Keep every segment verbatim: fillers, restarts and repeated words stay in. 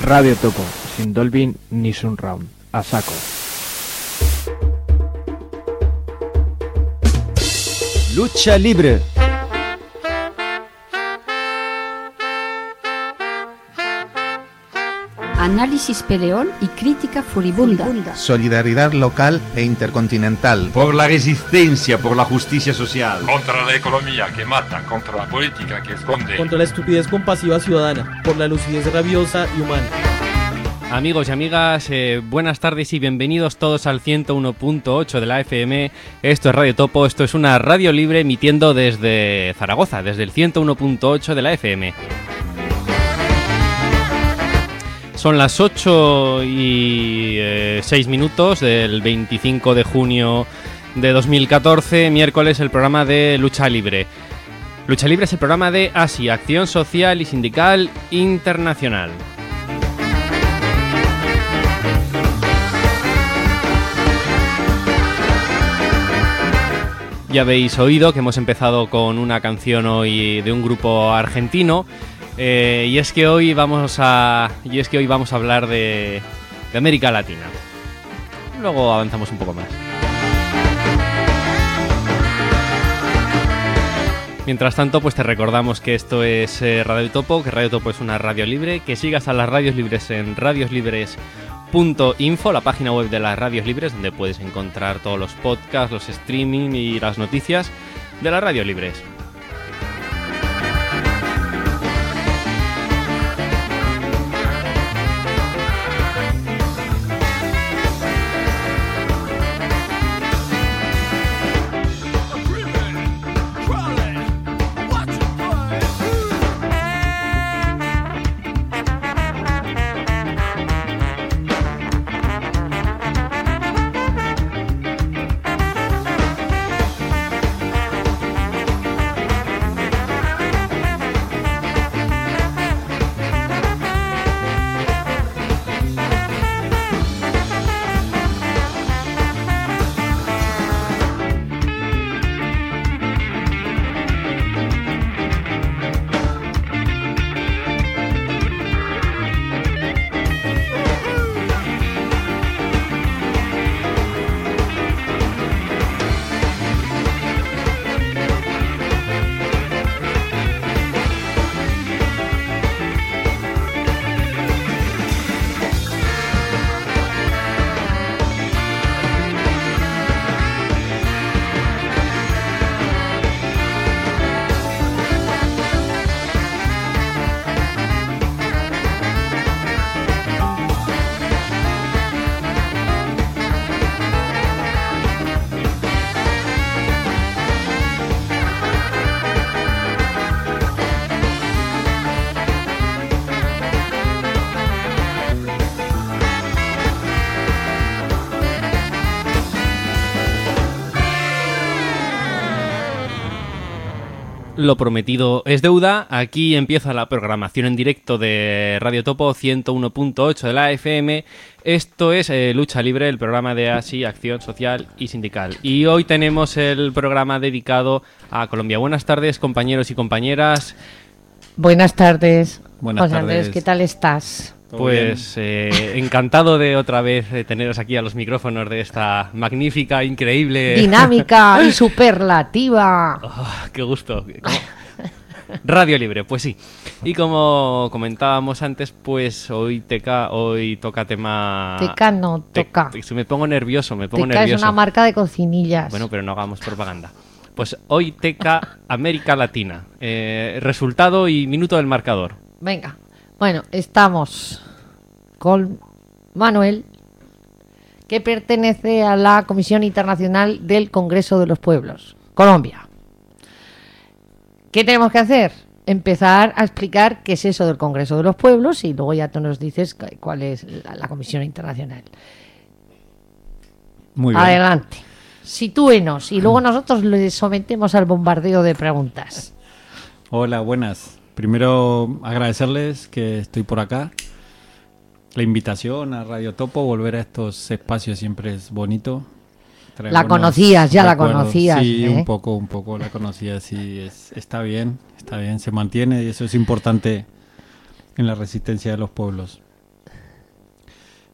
Radio Topo, sin Dolby ni Surround. A saco. Lucha libre. Análisis peleón y crítica furibunda. Solidaridad local e intercontinental. Por la resistencia, por la justicia social. Contra la economía que mata, contra la política que esconde. Contra la estupidez compasiva ciudadana, por la lucidez rabiosa y humana. Amigos y amigas, eh, buenas tardes y bienvenidos todos al ciento uno punto ocho de la F M. Esto es Radio Topo, esto es una radio libre emitiendo desde Zaragoza, desde el ciento uno punto ocho de la F M. Son las ocho y seis minutos del veinticinco de junio de dos mil catorce, miércoles, el programa de Lucha Libre. Lucha Libre es el programa de A S I, Acción Social y Sindical Internacional. Ya habéis oído que hemos empezado con una canción hoy de un grupo argentino. Eh, y es que hoy vamos a y es que hoy vamos a hablar de, de América Latina. Luego avanzamos un poco más. Mientras tanto, pues te recordamos que esto es eh, Radio Topo, que Radio Topo es una radio libre, que sigas a las radios libres en radios libres punto info, la página web de las radios libres, donde puedes encontrar todos los podcasts, los streaming y las noticias de las radios libres. Lo prometido es deuda. Aquí empieza la programación en directo de Radio Topo ciento uno punto ocho de la F M. Esto es eh, Lucha Libre, el programa de A S I, Acción Social y Sindical. Y hoy tenemos el programa dedicado a Colombia. Buenas tardes, compañeros y compañeras. Buenas tardes. Buenas José tardes. Andrés, ¿qué tal estás? Pues eh, encantado de otra vez de teneros aquí a los micrófonos de esta magnífica, increíble... Dinámica y superlativa. Oh, ¡Qué gusto! ¿Cómo? Radio Libre, pues sí. Y como comentábamos antes, pues hoy teca, hoy toca tema... Teca no, toca. Te, te, me pongo nervioso, me pongo Teca nervioso. es una marca de cocinillas. Bueno, pero no hagamos propaganda. Pues hoy teca América Latina. Eh, resultado y minuto del marcador. Venga. Bueno, estamos con Manuel, que pertenece a la Comisión Internacional del Congreso de los Pueblos, Colombia. ¿Qué tenemos que hacer? Empezar a explicar qué es eso del Congreso de los Pueblos y luego ya tú nos dices cuál es la, la Comisión Internacional. Muy bien. Adelante. Sitúenos y luego nosotros le sometemos al bombardeo de preguntas. Hola, buenas. Primero agradecerles que estoy por acá. La invitación a Radio Topo, volver a estos espacios siempre es bonito. Trae La conocías, ya recuerdos. La conocías. Sí, ¿eh? un poco, un poco la conocía, sí, es, está bien, está bien, se mantiene y eso es importante en la resistencia de los pueblos.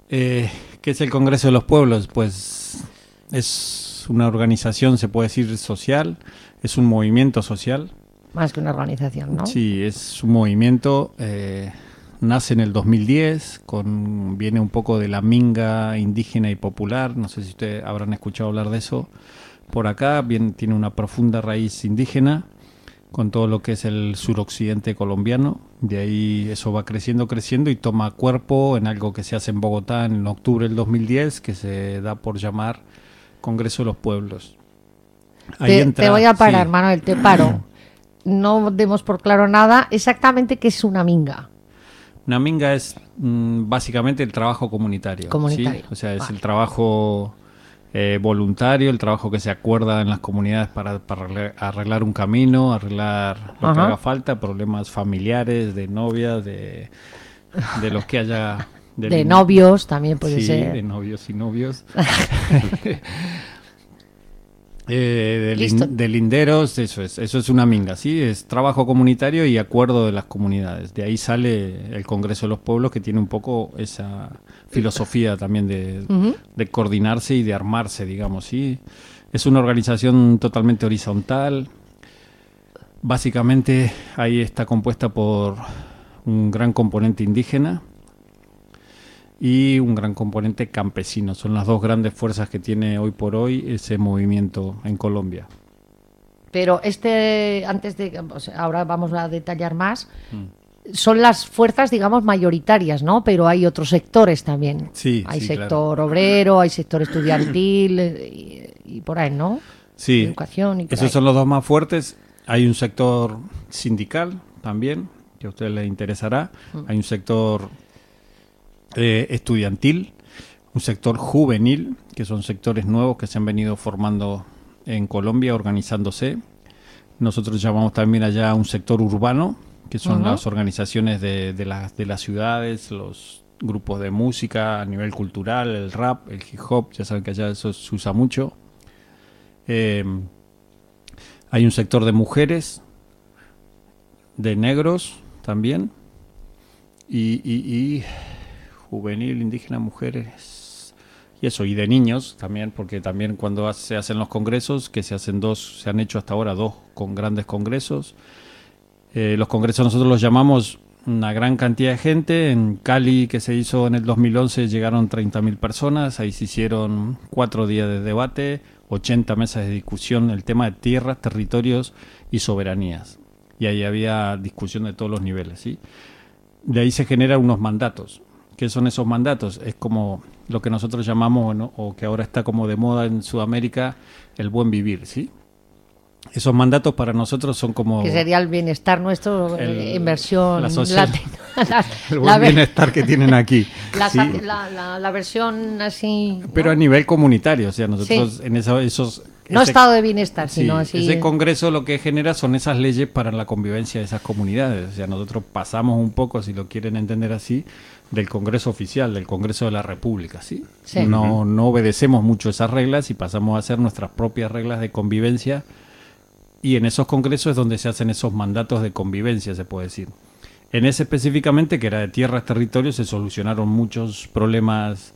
Eh, ¿Qué es el Congreso de los Pueblos? Pues es una organización, se puede decir, social, es un movimiento social. Más que una organización, ¿no? Sí, es un movimiento, eh, nace en el dos mil diez, con, viene un poco de la minga indígena y popular, no sé si ustedes habrán escuchado hablar de eso por acá, bien, tiene una profunda raíz indígena, con todo lo que es el suroccidente colombiano. De ahí eso va creciendo, creciendo y toma cuerpo en algo que se hace en Bogotá en octubre del dos mil diez, que se da por llamar Congreso de los Pueblos. Ahí te, entra, te voy a parar, sí. Manuel, te paro. No demos por claro nada. Exactamente qué es una minga. Una minga es mm, básicamente el trabajo comunitario. Comunitario. ¿Sí? O sea, es Vale. el trabajo eh, voluntario, el trabajo que se acuerda en las comunidades para, para arreglar, arreglar un camino, arreglar lo Ajá. que haga falta, problemas familiares, de novias, de, de los que haya... del- De novios también puede sí, ser. de novios y novios. Eh, de, Listo. lin- de linderos, eso es, eso es una minga, ¿sí? Es trabajo comunitario y acuerdo de las comunidades. De ahí sale el Congreso de los Pueblos, que tiene un poco esa filosofía también de, Ujú. de coordinarse y de armarse, digamos, ¿sí? Es una organización totalmente horizontal. Básicamente ahí está compuesta por un gran componente indígena y un gran componente campesino. Son las dos grandes fuerzas que tiene hoy por hoy ese movimiento en Colombia. Pero este, antes de, o sea, ahora vamos a detallar más, Mm. son las fuerzas, digamos, mayoritarias, ¿no? Pero hay otros sectores también. Sí, Hay sí, sector claro. obrero, hay sector estudiantil eh, y, y por ahí, ¿no? Sí, Educación y por esos ahí. son los dos más fuertes. Hay un sector sindical también, que a usted le interesará. Mm. Hay un sector eh, estudiantil, un sector juvenil, que son sectores nuevos que se han venido formando en Colombia, organizándose. Nosotros llamamos también allá un sector urbano, que son Ujú. las organizaciones de, de, las, de las ciudades, los grupos de música a nivel cultural, el rap, el hip hop, ya saben que allá eso se usa mucho. Eh, hay un sector de mujeres, de negros también, y, y, y juvenil, indígena, mujeres, y eso, y de niños también, porque también cuando se hacen los congresos, que se hacen dos, se han hecho hasta ahora dos con grandes congresos. Eh, los congresos nosotros los llamamos una gran cantidad de gente. En Cali, que se hizo en el dos mil once, llegaron treinta mil personas. Ahí se hicieron cuatro días de debate, ochenta mesas de discusión, el tema de tierras, territorios y soberanías. Y ahí había discusión de todos los niveles, ¿sí? De ahí se generan unos mandatos. ¿Qué son esos mandatos? Es como lo que nosotros llamamos, ¿no? O que ahora está como de moda en Sudamérica, el buen vivir, ¿sí? Esos mandatos para nosotros son como... Que sería el bienestar nuestro El- eh, en versión la social- latina. La, el la buen ver- bienestar que tienen aquí. la, ¿sí? la- la- la versión así... ¿no? Pero a nivel comunitario, o sea, nosotros Sí. en eso, esos... No ese- estado de bienestar, sí, sino así... ese congreso lo que genera son esas leyes para la convivencia de esas comunidades. O sea, nosotros pasamos un poco, si lo quieren entender así, del congreso oficial, del Congreso de la República, ¿sí? Sí. No, no obedecemos mucho esas reglas y pasamos a hacer nuestras propias reglas de convivencia. Y en esos congresos es donde se hacen esos mandatos de convivencia, se puede decir. En ese específicamente, que era de tierras, territorios, se solucionaron muchos problemas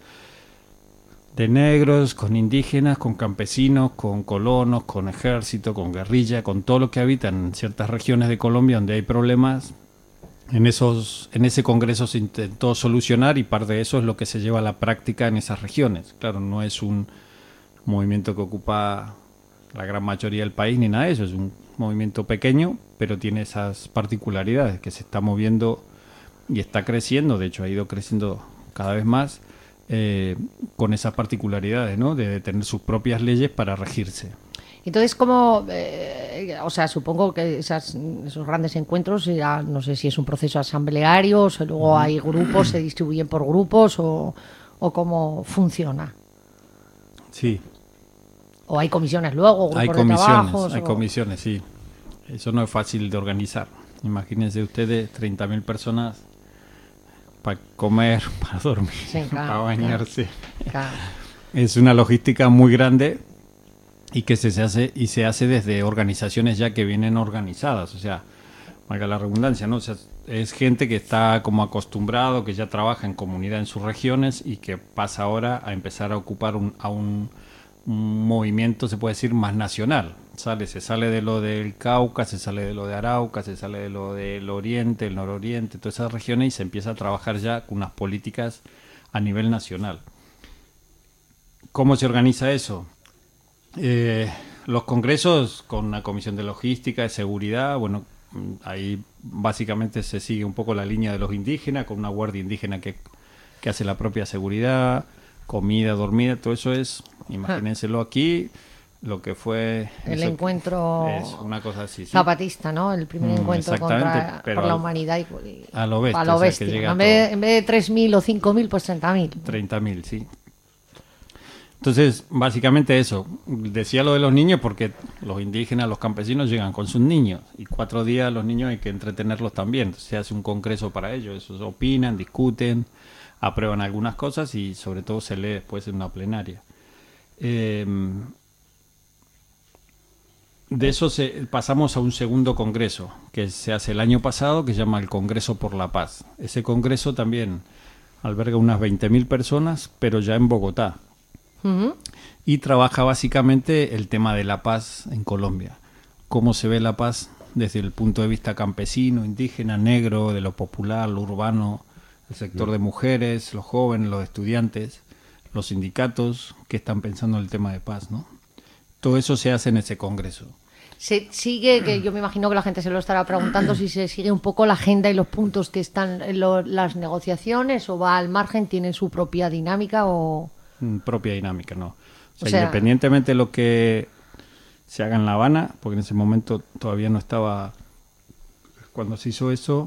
de negros, con indígenas, con campesinos, con colonos, con ejército, con guerrilla, con todo lo que habita en ciertas regiones de Colombia donde hay problemas. En esos, en ese congreso se intentó solucionar y parte de eso es lo que se lleva a la práctica en esas regiones. Claro, no es un movimiento que ocupa la gran mayoría del país ni nada de eso, es un movimiento pequeño, pero tiene esas particularidades, que se está moviendo y está creciendo, de hecho ha ido creciendo cada vez más, eh, con esas particularidades, ¿no? De, de tener sus propias leyes para regirse. Entonces, como, eh, o sea, supongo que esas, esos grandes encuentros, ya no sé si es un proceso asambleario, o sea, luego hay grupos, se distribuyen por grupos, o, o cómo funciona. Sí, O hay comisiones luego, grupos hay de comisiones, trabajos. hay o- comisiones, sí. Eso no es fácil de organizar. Imagínense ustedes treinta mil personas para comer, para dormir, Sí, claro, para bañarse. Claro. Es una logística muy grande y que se, se hace y se hace desde organizaciones ya que vienen organizadas. O sea, valga la redundancia, ¿no? O sea, es gente que está como acostumbrado, que ya trabaja en comunidad en sus regiones y que pasa ahora a empezar a ocupar un, a un, un movimiento, se puede decir, más nacional. Sale, se sale de lo del Cauca, se sale de lo de Arauca, se sale de lo del Oriente, el Nororiente, todas esas regiones, y se empieza a trabajar ya con unas políticas a nivel nacional. ¿Cómo se organiza eso? Eh, los congresos con una comisión de logística, de seguridad, bueno, ahí básicamente se sigue un poco la línea de los indígenas, con una guardia indígena que, que hace la propia seguridad, comida, dormida, todo eso es, imagínenselo aquí, lo que fue... El eso, encuentro es una cosa así, ¿sí? zapatista, ¿no? El primer Mm, encuentro contra, pero por la al- humanidad y, y- a lo bestia, a lo o sea, que bestia. llega En, vez, todo. en vez de tres mil o cinco mil, pues treinta mil. treinta mil, sí. Entonces, básicamente eso. Decía lo de los niños porque los indígenas, los campesinos llegan con sus niños y cuatro días los niños hay que entretenerlos también. Entonces, se hace un congreso para ellos. Esos opinan, discuten, aprueban algunas cosas y sobre todo se lee después en una plenaria. Eh, de eso se, pasamos a un segundo congreso que se hace el año pasado, que se llama el Congreso por la Paz. Ese congreso también alberga unas veinte mil personas, pero ya en Bogotá. Ujú. Y trabaja básicamente el tema de la paz en Colombia. Cómo se ve la paz desde el punto de vista campesino, indígena, negro, de lo popular, lo urbano, el sector de mujeres, los jóvenes, los estudiantes, los sindicatos que están pensando en el tema de paz, ¿no? Todo eso se hace en ese congreso. Se sigue, que yo me imagino que la gente se lo estará preguntando, si se sigue un poco la agenda y los puntos que están en lo- las negociaciones, o va al margen, tiene su propia dinámica, o... Mm, propia dinámica, ¿no? O sea, O sea- independientemente de lo que se haga en La Habana, porque en ese momento todavía no estaba, cuando se hizo eso,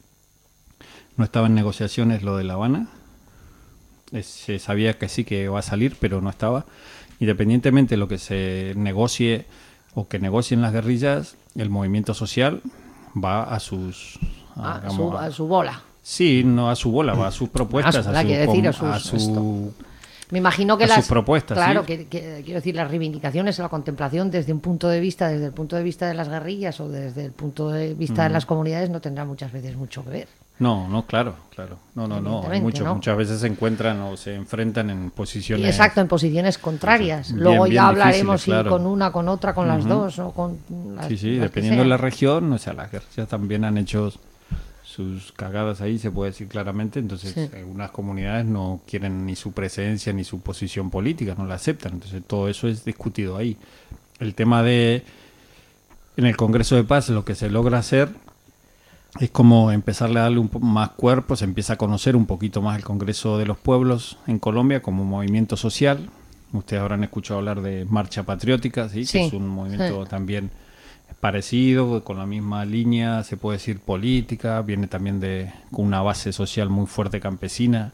no estaba en negociaciones lo de La Habana. Es- se sabía que sí que va a salir, pero no estaba. Independientemente de lo que se negocie o que negocien las guerrillas, el movimiento social va a sus... a, a, digamos, su, a- a su bola. sí, no a su bola, va a sus propuestas, A su bola, a, su, quiere decir, a com- a sus- su Me imagino que a las sus propuestas, claro, ¿sí? que, que- quiero decir, las reivindicaciones, la contemplación desde un punto de vista, desde el punto de vista de las guerrillas o desde el punto de vista de las comunidades, no tendrá muchas veces mucho que ver. No, no, claro, claro. No, no, no. Hay Evidentemente, mucho, ¿no? Muchas veces se encuentran o se enfrentan en posiciones. Y exacto, en posiciones contrarias. Bien, Luego bien ya hablaremos difíciles, claro. si con una, con otra, con las Ujú. dos o con las, Sí, sí, las que dependiendo de la sean. región, o sea, las guerrillas también han hecho sus cagadas ahí, se puede decir claramente. Entonces, Sí. algunas comunidades no quieren ni su presencia ni su posición política, no la aceptan. Entonces, todo eso es discutido ahí. El tema de. En el Congreso de Paz, lo que se logra hacer es como empezarle a darle un poco más cuerpo, se empieza a conocer un poquito más el Congreso de los Pueblos en Colombia como movimiento social. Ustedes habrán escuchado hablar de Marcha Patriótica, ¿sí? Sí, Que es un movimiento sí. también parecido, con la misma línea, se puede decir política, viene también de con una base social muy fuerte campesina.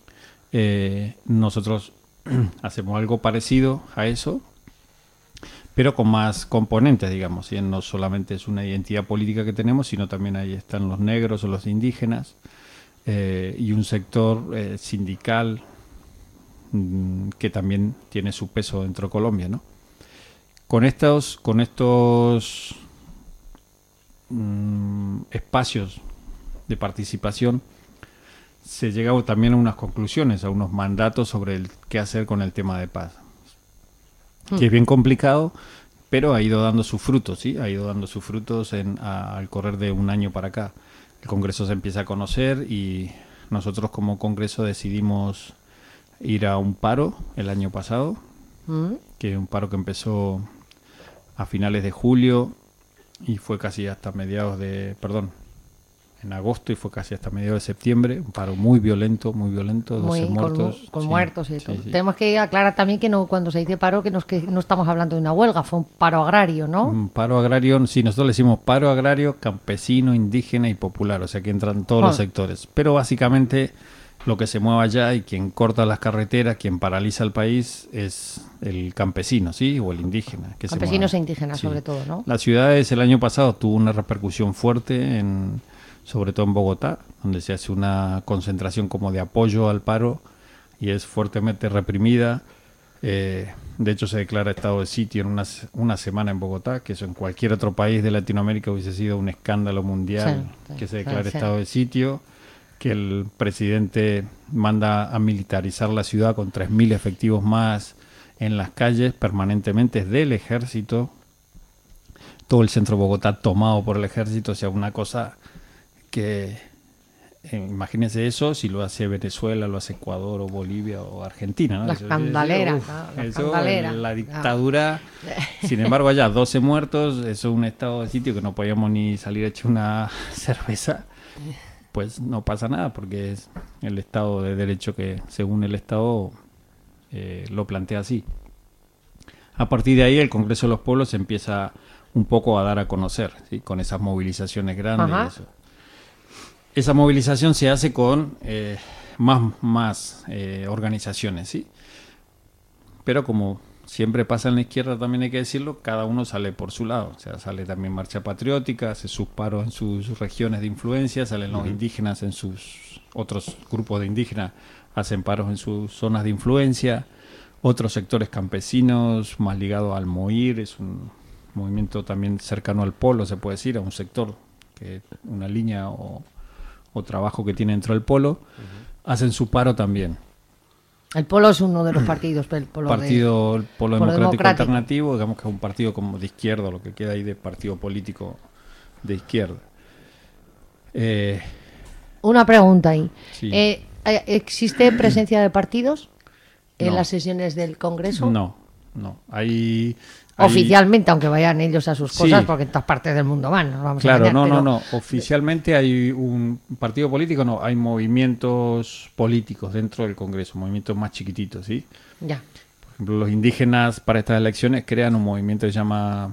Eh, nosotros hacemos algo parecido a eso, pero con más componentes, digamos, y no solamente es una identidad política que tenemos, sino también ahí están los negros o los indígenas, eh, y un sector eh, sindical mm, que también tiene su peso dentro de Colombia, ¿no? Con estos, con estos mm, espacios de participación se llega también a unas conclusiones, a unos mandatos sobre el qué hacer con el tema de paz. Que es bien complicado, pero ha ido dando sus frutos, ¿sí? Ha ido dando sus frutos en, a- al correr de un año para acá. El Congreso se empieza a conocer y nosotros como Congreso decidimos ir a un paro el año pasado, ¿Mm? que es un paro que empezó a finales de julio y fue casi hasta mediados de, perdón, en agosto y fue casi hasta mediados de septiembre, un paro muy violento, muy violento, doce Muy, con, muertos. con sí, muertos y sí, todo. sí. Tenemos que aclarar también que no, cuando se dice paro, que, nos, que no estamos hablando de una huelga, fue un paro agrario, ¿no? Un paro agrario, sí, nosotros le decimos paro agrario, campesino, indígena y popular, o sea que entran todos los Ah. sectores. Pero básicamente lo que se mueve allá y quien corta las carreteras, quien paraliza el país es el campesino, ¿sí? O el indígena. Que se Campesinos mueve. e indígenas, Sí. sobre todo, ¿no? Las ciudades el año pasado tuvo una repercusión fuerte, en, sobre todo en Bogotá, donde se hace una concentración como de apoyo al paro y es fuertemente reprimida. Eh, de hecho, se declara estado de sitio en una, una semana en Bogotá, que eso en cualquier otro país de Latinoamérica hubiese sido un escándalo mundial, Sí, sí, que se sí, declare sí. estado de sitio, que el presidente manda a militarizar la ciudad con tres mil efectivos más en las calles permanentemente del ejército, todo el centro de Bogotá tomado por el ejército, o sea, una cosa que, eh, imagínense eso, si lo hace Venezuela, lo hace Ecuador o Bolivia o Argentina, ¿no? La Eso- escandalera, uf, claro, la eso, escandalera. la dictadura, sin embargo allá doce muertos, eso es un estado de sitio que no podíamos ni salir a echar una cerveza, pues no pasa nada, porque es el Estado de Derecho que, según el Estado, eh, lo plantea así. A partir de ahí, el Congreso de los Pueblos empieza un poco a dar a conocer, ¿sí? Con esas movilizaciones grandes. Ajá. Y eso. Esa movilización se hace con eh, más, más eh, organizaciones, ¿sí? Pero como siempre pasa en la izquierda, también hay que decirlo, cada uno sale por su lado. O sea, sale también Marcha Patriótica, hace sus paros en sus, sus regiones de influencia, salen los indígenas en sus otros grupos de indígenas, hacen paros en sus zonas de influencia, otros sectores campesinos más ligados al MOIR, es un movimiento también cercano al polo, se puede decir, a un sector, que una línea o, o trabajo que tiene dentro del polo, hacen su paro también. El Polo es uno de los partidos, el Polo de- Partido el Polo Polo Democrático, Democrático. Alternativo, digamos que es un partido como de izquierda, lo que queda ahí de partido político de izquierda. Eh, Una pregunta ahí. Sí. Eh, eh, ¿Existe presencia de partidos en No. las sesiones del Congreso? no, no. Hay, hay- Oficialmente, aunque vayan ellos a sus cosas, Sí. porque en todas partes del mundo van, nos vamos a Claro, engañar, no, pero- no, no. Oficialmente hay un partido político, no. Hay movimientos políticos dentro del Congreso, movimientos más chiquititos, ¿sí? Ya. Por ejemplo, los indígenas para estas elecciones crean un movimiento que se llama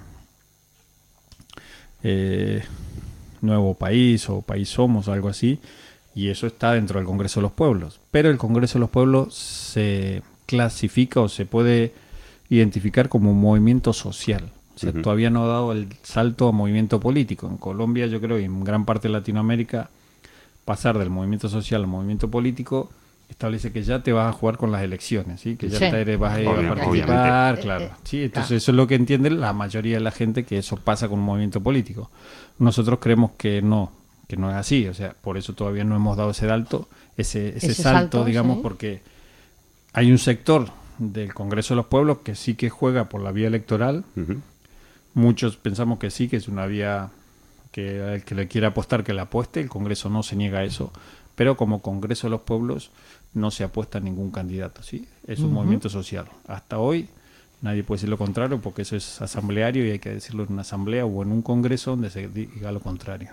eh, Nuevo País o País Somos o algo así, y eso está dentro del Congreso de los Pueblos. Pero el Congreso de los Pueblos se clasifica o se puede identificar como un movimiento social. O sea, Ujú. todavía no ha dado el salto a movimiento político. En Colombia, yo creo, y en gran parte de Latinoamérica, pasar del movimiento social al movimiento político establece que ya te vas a jugar con las elecciones, ¿sí? Que ya Sí. te eres- vas a ir a Obvio- participar, obviamente. claro. Eh, eh, Sí, entonces eso es lo que entiende la mayoría de la gente, que eso pasa con un movimiento político. Nosotros creemos que no, que no es así, o sea, por eso todavía no hemos dado ese salto, ese, ese, Ese salto, salto, digamos, sí. porque hay un sector del Congreso de los Pueblos que sí que juega por la vía electoral. Ujú. Muchos pensamos que sí, que es una vía que el que le quiera apostar que la apueste, el Congreso no se niega a eso, pero como Congreso de los Pueblos no se apuesta a ningún candidato, ¿sí? Es un Ujú. movimiento social. Hasta hoy nadie puede decir lo contrario, porque eso es asambleario y hay que decirlo en una asamblea o en un congreso donde se diga lo contrario.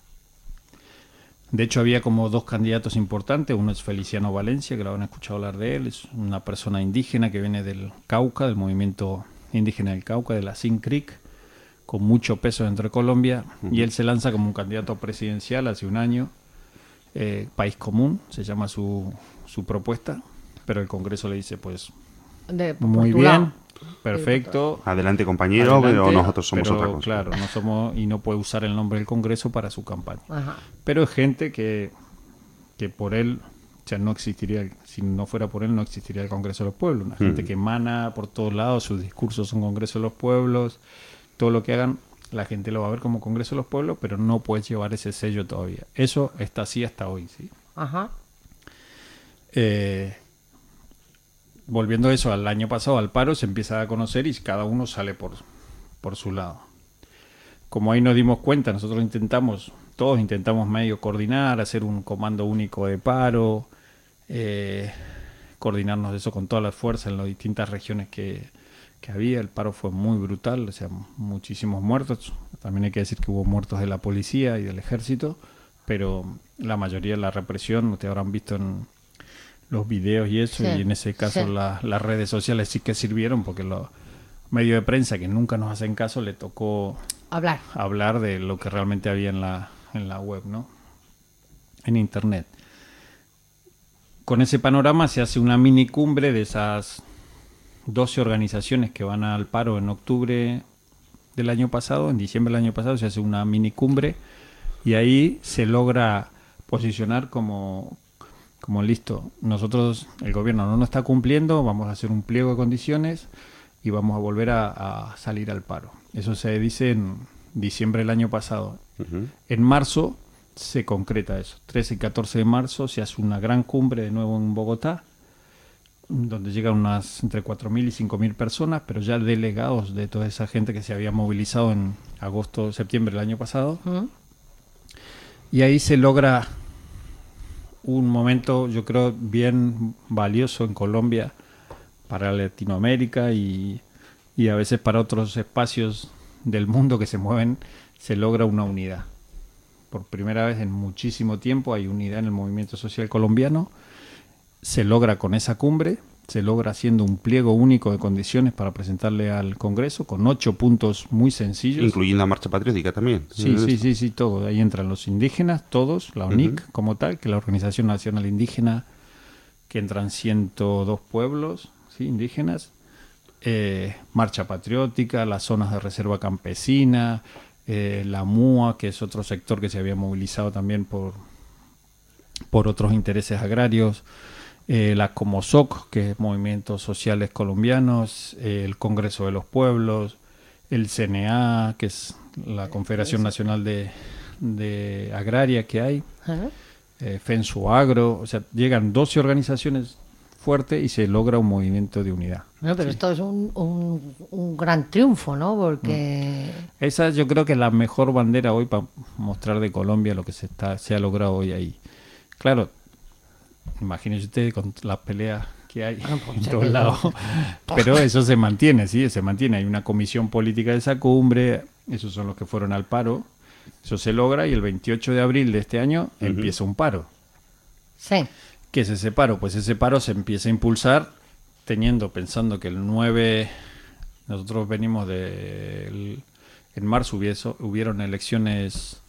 De hecho, había como dos candidatos importantes. Uno es Feliciano Valencia, que lo han escuchado hablar de él. Es una persona indígena que viene del Cauca, del movimiento indígena del Cauca, de la Sin Creek, con mucho peso dentro de Colombia. Y él se lanza como un candidato presidencial hace un año. Eh, País Común, se llama su, su propuesta. Pero el Congreso le dice, pues, De- por muy tu bien, lado. perfecto. Adelante, compañero, adelante, pero nosotros somos pero, otra cosa. Claro, no somos, y no puede usar el nombre del Congreso para su campaña. Ajá. Pero es gente que, que por él, o sea, no existiría, el- si no fuera por él, no existiría el Congreso de los Pueblos. Una gente Mm. que emana por todos lados, sus discursos son Congreso de los Pueblos, todo lo que hagan, la gente lo va a ver como Congreso de los Pueblos, pero no puedes llevar ese sello todavía. Eso está así hasta hoy, ¿sí? Ajá. Eh, volviendo a eso, al año pasado, al paro, se empieza a conocer y cada uno sale por, por su lado. Como ahí nos dimos cuenta, nosotros intentamos, todos intentamos medio coordinar, hacer un comando único de paro, eh, coordinarnos eso con todas las fuerzas en las distintas regiones que, que había. El paro fue muy brutal, o sea, muchísimos muertos. También hay que decir que hubo muertos de la policía y del ejército, pero la mayoría de la represión, ustedes habrán visto en los videos y eso, Sí, y en ese caso sí. la- las redes sociales sí que sirvieron, porque los medios de prensa que nunca nos hacen caso le tocó Hablar. hablar de lo que realmente había en la, en la web, ¿no? En internet. Con ese panorama se hace una mini cumbre de esas doce organizaciones que van al paro en octubre del año pasado, en diciembre del año pasado se hace una mini cumbre y ahí se logra posicionar como, como listo, nosotros, el gobierno no nos está cumpliendo, vamos a hacer un pliego de condiciones y vamos a volver a, a salir al paro. Eso se dice en diciembre del año pasado. Uh-huh. En marzo se concreta eso. trece y catorce de marzo se hace una gran cumbre de nuevo en Bogotá, donde llegan unas entre cuatro mil y cinco mil personas, pero ya delegados de toda esa gente que se había movilizado en agosto, septiembre del año pasado. Uh-huh. Y ahí se logra un momento, yo creo, bien valioso en Colombia para Latinoamérica y, y a veces para otros espacios del mundo que se mueven, se logra una unidad. Por primera vez en muchísimo tiempo hay unidad en el movimiento social colombiano. Se logra con esa cumbre, se logra haciendo un pliego único de condiciones para presentarle al Congreso con ocho puntos muy sencillos. Incluyendo la marcha patriótica también. Sí, sí, sí, sí, todo. Ahí entran los indígenas, todos, la O N I C uh-huh. como tal, que es la Organización Nacional Indígena, que entran ciento dos pueblos, ¿sí? indígenas, eh, marcha patriótica, las zonas de reserva campesina, eh, la M U A, que es otro sector que se había movilizado también por, por otros intereses agrarios, eh, la COMOSOC, que es Movimientos Sociales Colombianos, eh, el Congreso de los Pueblos, el C N A, que es la Confederación Nacional de, de Agraria que hay, uh-huh. eh, FENSUAGRO, o sea, llegan doce organizaciones fuertes y se logra un movimiento de unidad. Bueno, pero sí. esto es un, un, un gran triunfo, ¿no? Porque... Esa yo creo que es la mejor bandera hoy para mostrar de Colombia lo que se está se ha logrado hoy ahí. Claro, imagínense ustedes con las peleas que hay ah, pues, en todos lados, pero eso se mantiene, sí, se mantiene. Hay una comisión política de esa cumbre, esos son los que fueron al paro, eso se logra y el veintiocho de abril de este año uh-huh. empieza un paro. Sí. ¿Qué es ese paro? Pues ese paro se empieza a impulsar teniendo, pensando que el nueve, nosotros venimos de, el, en marzo hubiese, hubieron elecciones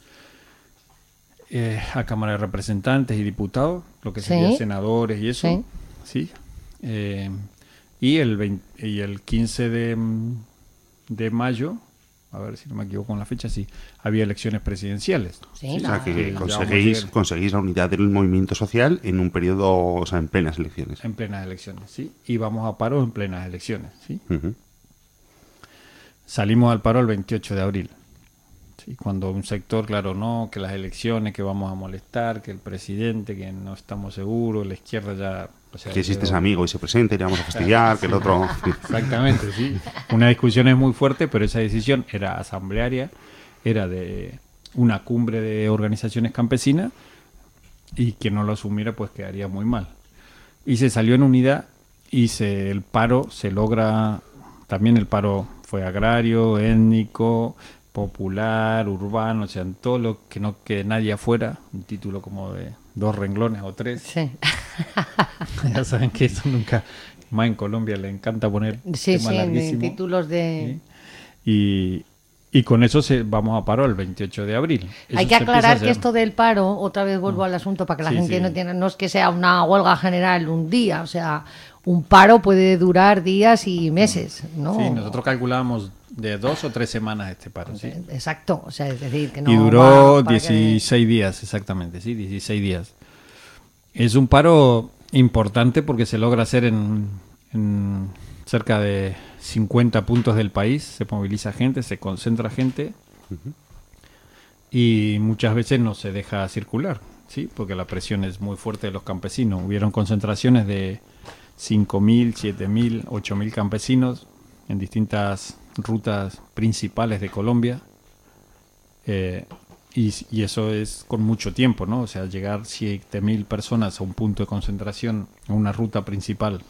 eh, a Cámara de Representantes y Diputados, lo que serían sí. senadores y eso, sí. ¿sí? Eh, y, el veinte, y el quince de, de mayo, a ver si no me equivoco con la fecha, sí, había elecciones presidenciales. Sí, o sea, que, que conseguís, conseguís la unidad del movimiento social en un periodo, o sea, en plenas elecciones. En plenas elecciones, sí. Y vamos a paro en plenas elecciones, sí. Uh-huh. Salimos al paro el veintiocho de abril. Sí, cuando un sector, claro, no, que las elecciones, que vamos a molestar, que el presidente, que no estamos seguros, la izquierda ya... O sea, que existe ese amigo y se presente y le vamos a fastidiar, que el otro... Exactamente, sí. Una discusión es muy fuerte, pero esa decisión era asamblearia, era de una cumbre de organizaciones campesinas y quien no lo asumiera pues quedaría muy mal. Y se salió en unidad y se, el paro se logra, también el paro fue agrario, étnico, popular, urbano, o sea, en todo lo que no quede nadie afuera, un título como de dos renglones o tres. Sí. Ya saben que eso nunca, más en Colombia le encanta poner sí, temas sí, larguísimos. Títulos de... ¿Sí? Y, y con eso se, vamos a paro el veintiocho de abril. Eso hay que aclarar que esto del paro, otra vez vuelvo no. al asunto para que la sí, gente sí. no tiene, no es que sea una huelga general un día, o sea, un paro puede durar días y meses, ¿no? Sí, nosotros calculábamos de dos o tres semanas este paro, sí. Exacto, o sea, es decir, que no... Y duró dieciséis que... días, exactamente, sí, dieciséis días. Es un paro importante porque se logra hacer en, en cerca de cincuenta puntos del país, se moviliza gente, se concentra gente uh-huh. y muchas veces no se deja circular, ¿sí? Porque la presión es muy fuerte de los campesinos. Hubieron concentraciones de cinco mil, siete mil, ocho mil campesinos en distintas rutas principales de Colombia. Eh, y, y eso es con mucho tiempo, ¿no? O sea, llegar siete mil personas a un punto de concentración, a una ruta principal.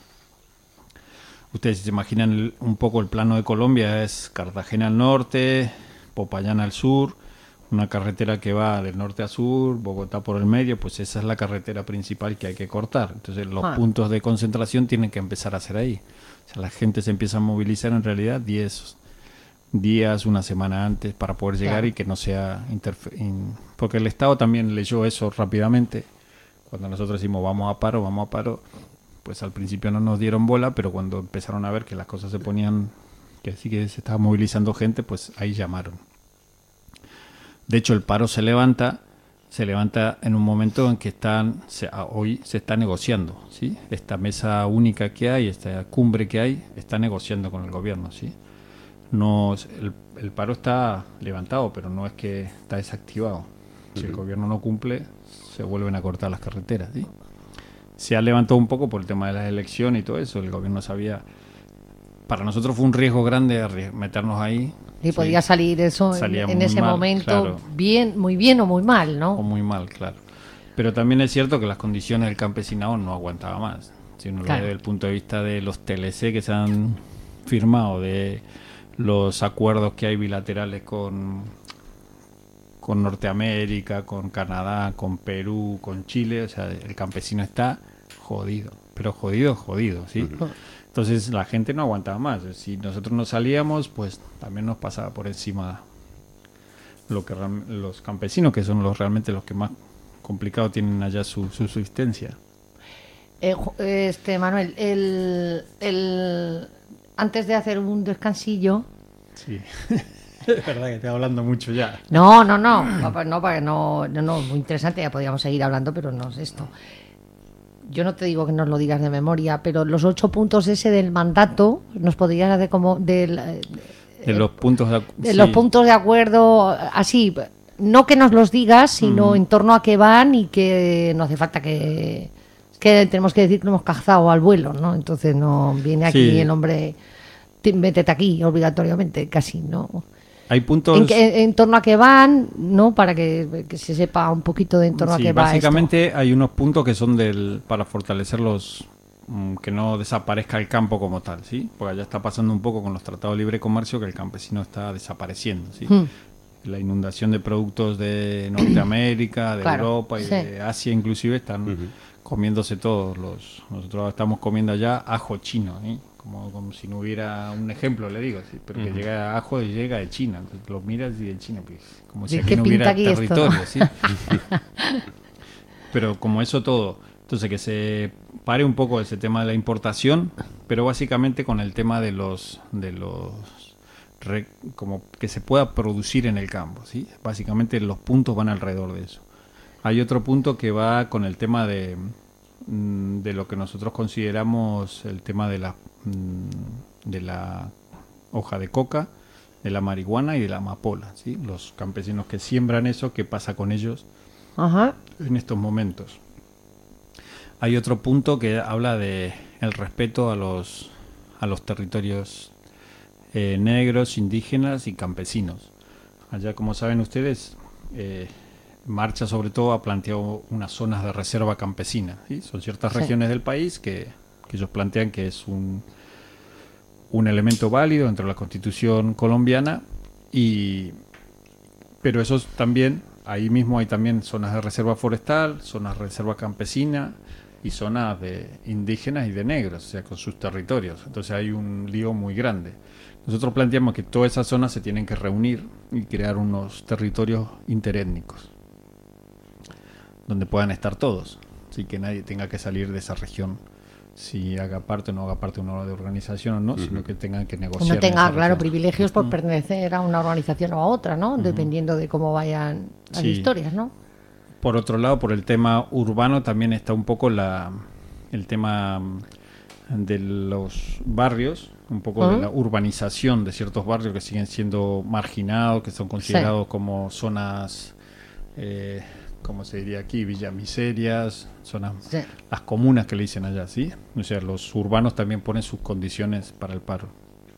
Ustedes se imaginan el, un poco el plano de Colombia, es Cartagena al norte, Popayán al sur, una carretera que va del norte a sur, Bogotá por el medio, pues esa es la carretera principal que hay que cortar. Entonces los ah. puntos de concentración tienen que empezar a ser ahí. O sea, la gente se empieza a movilizar en realidad diez días, una semana antes para poder llegar claro. y que no sea... Interfe- in- porque el Estado también leyó eso rápidamente. Cuando nosotros decimos vamos a paro, vamos a paro, pues al principio no nos dieron bola, pero cuando empezaron a ver que las cosas se ponían, que sí que se estaba movilizando gente, pues ahí llamaron. De hecho, el paro se levanta se levanta en un momento en que están se, hoy se está negociando, ¿sí? Esta mesa única que hay, esta cumbre que hay, está negociando con el gobierno, ¿sí? No, el, el paro está levantado, pero no es que está desactivado. Si el gobierno no cumple, se vuelven a cortar las carreteras, ¿sí? Se ha levantado un poco por el tema de las elecciones y todo eso. El gobierno sabía... Para nosotros fue un riesgo grande meternos ahí. Y sí. podía salir eso Salía en, en muy ese mal, momento claro. bien, muy bien o muy mal, ¿no? O muy mal, claro. Pero también es cierto que las condiciones del campesinado no aguantaba más. Si uno Claro. lo ve desde el punto de vista de los T L C que se han firmado, de los acuerdos que hay bilaterales con, con Norteamérica, con Canadá, con Perú, con Chile, o sea, el campesino está jodido, pero jodido, jodido, ¿sí? Uh-huh. Entonces la gente no aguantaba más. Si nosotros no salíamos, pues también nos pasaba por encima lo que los campesinos, que son los realmente los que más complicado tienen allá su, su subsistencia. Eh, este Manuel, el, el antes de hacer un descansillo. Sí. Es verdad que estoy hablando mucho ya. No, no, no, no, no, no, no, no, muy interesante, ya podríamos seguir hablando, pero no es esto. Yo no te digo que nos lo digas de memoria, pero los ocho puntos ese del mandato, nos podrías hacer como del, de eh, los puntos de, de sí. los puntos de acuerdo, así, no que nos los digas, sino mm. en torno a qué van y que no hace falta que que tenemos que decir que hemos cazado al vuelo, ¿no? Entonces no viene aquí sí. el hombre, métete aquí obligatoriamente, casi, ¿no? Hay puntos... En, que, en torno a qué van, ¿no? Para que, que se sepa un poquito de en torno sí, a qué va básicamente esto. Hay unos puntos que son del para fortalecer los... Mmm, que no desaparezca el campo como tal, ¿sí? Porque allá está pasando un poco con los tratados de libre comercio que el campesino está desapareciendo, ¿sí? Hmm. La inundación de productos de Norteamérica, de claro, Europa y sí. de Asia inclusive están uh-huh. comiéndose todos los... Nosotros estamos comiendo allá ajo chino, ¿sí? Como, como si no hubiera un ejemplo, le digo, ¿sí? Pero que uh-huh. llega ajo y llega de China, entonces lo miras y de China, pues, como si aquí no hubiera aquí territorio, esto, ¿no? ¿sí? Pero como eso todo, entonces que se pare un poco ese tema de la importación, pero básicamente con el tema de los de los re, como que se pueda producir en el campo, ¿sí? Básicamente los puntos van alrededor de eso. Hay otro punto que va con el tema de de lo que nosotros consideramos el tema de la de la hoja de coca, de la marihuana y de la amapola, ¿sí? Los campesinos que siembran eso, ¿qué pasa con ellos Ajá. en estos momentos? Hay otro punto que habla de el respeto a los a los territorios eh, negros, indígenas y campesinos. Allá, como saben ustedes, eh, Marcha sobre todo ha planteado unas zonas de reserva campesina, ¿sí? Son ciertas sí. regiones del país que, que ellos plantean que es un, un elemento válido dentro de la Constitución colombiana, y pero esos también, ahí mismo hay también zonas de reserva forestal, zonas de reserva campesina y zonas de indígenas y de negros, o sea, con sus territorios. Entonces hay un lío muy grande. Nosotros planteamos que todas esas zonas se tienen que reunir y crear unos territorios interétnicos donde puedan estar todos, así que nadie tenga que salir de esa región si haga parte o no haga parte de una organización o no, uh-huh. sino que tengan que negociar. No tenga, claro, región. privilegios por uh-huh. pertenecer a una organización o a otra, ¿no? Uh-huh. Dependiendo de cómo vayan las sí. historias, ¿no? Por otro lado, por el tema urbano también está un poco la el tema de los barrios, un poco uh-huh. de la urbanización de ciertos barrios que siguen siendo marginados, que son considerados sí. como zonas... Eh, como se diría aquí, villamiserias, zonas, sí. las comunas que le dicen allá, ¿sí? O sea, los urbanos también ponen sus condiciones para el paro.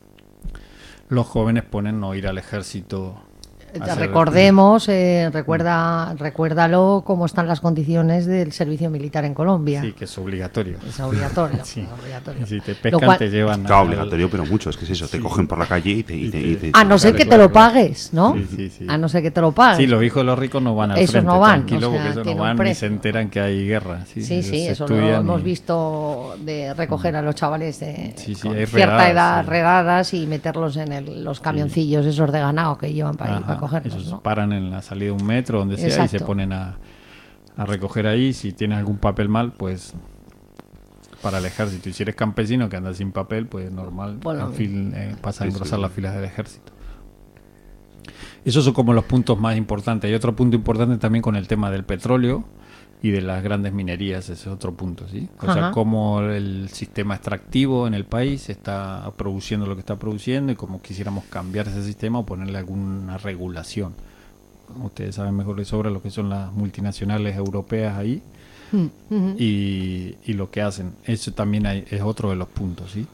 Los jóvenes ponen no ir al ejército. Recordemos, eh, recuerda, recuérdalo cómo están las condiciones del servicio militar en Colombia. Sí, que es obligatorio. Es obligatorio. sí. es obligatorio. Si te pescan, cual, te llevan. Está obligatorio, pero mucho, es que es eso, sí. te cogen por la calle y te. Y te, y te a no ser que te lo pagues, ¿no? Sí, sí, sí. A no ser que te lo pagues. Sí, los hijos de los ricos no van al esos frente, no van, tranquilo, o sea, porque esos no van ni se enteran que hay guerra. Sí, sí, sí eso lo hemos y... visto de recoger a los chavales de sí, sí, con hay cierta redadas, edad, sí. redadas, y meterlos en el, los camioncillos sí. esos de ganado que llevan para, ir, para cogerlos, esos ¿no? Paran en la salida de un metro, donde sea, Exacto. y se ponen a, a recoger ahí. Si tienes algún papel mal, pues para el ejército. Y si eres campesino que andas sin papel, pues normal, bueno, fil, eh, pasa sí, a engrosar sí. las filas del ejército. Esos son como los puntos más importantes. Hay otro punto importante también con el tema del petróleo y de las grandes minerías, ese es otro punto, ¿sí? O Ajá. sea, cómo el sistema extractivo en el país está produciendo lo que está produciendo y cómo quisiéramos cambiar ese sistema o ponerle alguna regulación. Ustedes saben mejor de sobra lo que son las multinacionales europeas ahí Mm, ujú. y, y lo que hacen. Eso también hay, es otro de los puntos, ¿sí?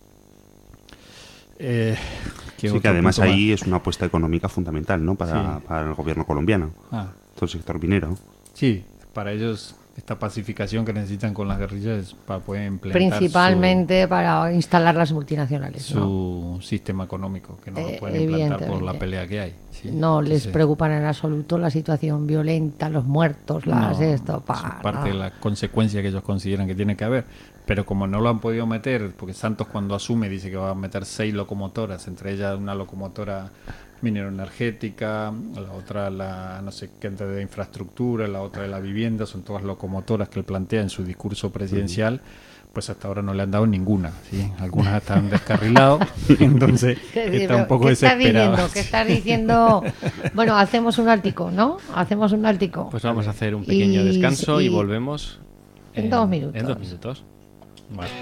Eh, ¿qué Sí, que otro además punto ahí más? es una apuesta económica fundamental, ¿no? Para, Sí. para el gobierno colombiano, Ah, todo el sector minero. sí, para ellos esta pacificación que necesitan con las guerrillas es para poder implementar Principalmente para instalar las multinacionales. su, ¿no? su sistema económico, que no Eh, lo pueden implantar por la evidentemente. pelea que hay. ¿sí? No les Entonces, preocupan en absoluto la situación violenta, los muertos, las no, esto, es pa, parte no. de la consecuencia que ellos consideran que tiene que haber. Pero como no lo han podido meter, porque Santos cuando asume dice que va a meter seis locomotoras, entre ellas una locomotora minero-energética, la otra la no sé qué de infraestructura, la otra de la vivienda, son todas locomotoras que él plantea en su discurso presidencial, pues hasta ahora no le han dado ninguna, ¿sí? Algunas están descarriladas, entonces ¿Qué, está un poco ¿qué estás desesperado. diciendo? ¿Qué estás diciendo? Bueno, hacemos un altico, ¿no? Hacemos un altico. Pues vamos a hacer un pequeño Y- descanso y, y- volvemos en dos minutos. En dos minutos. Vale.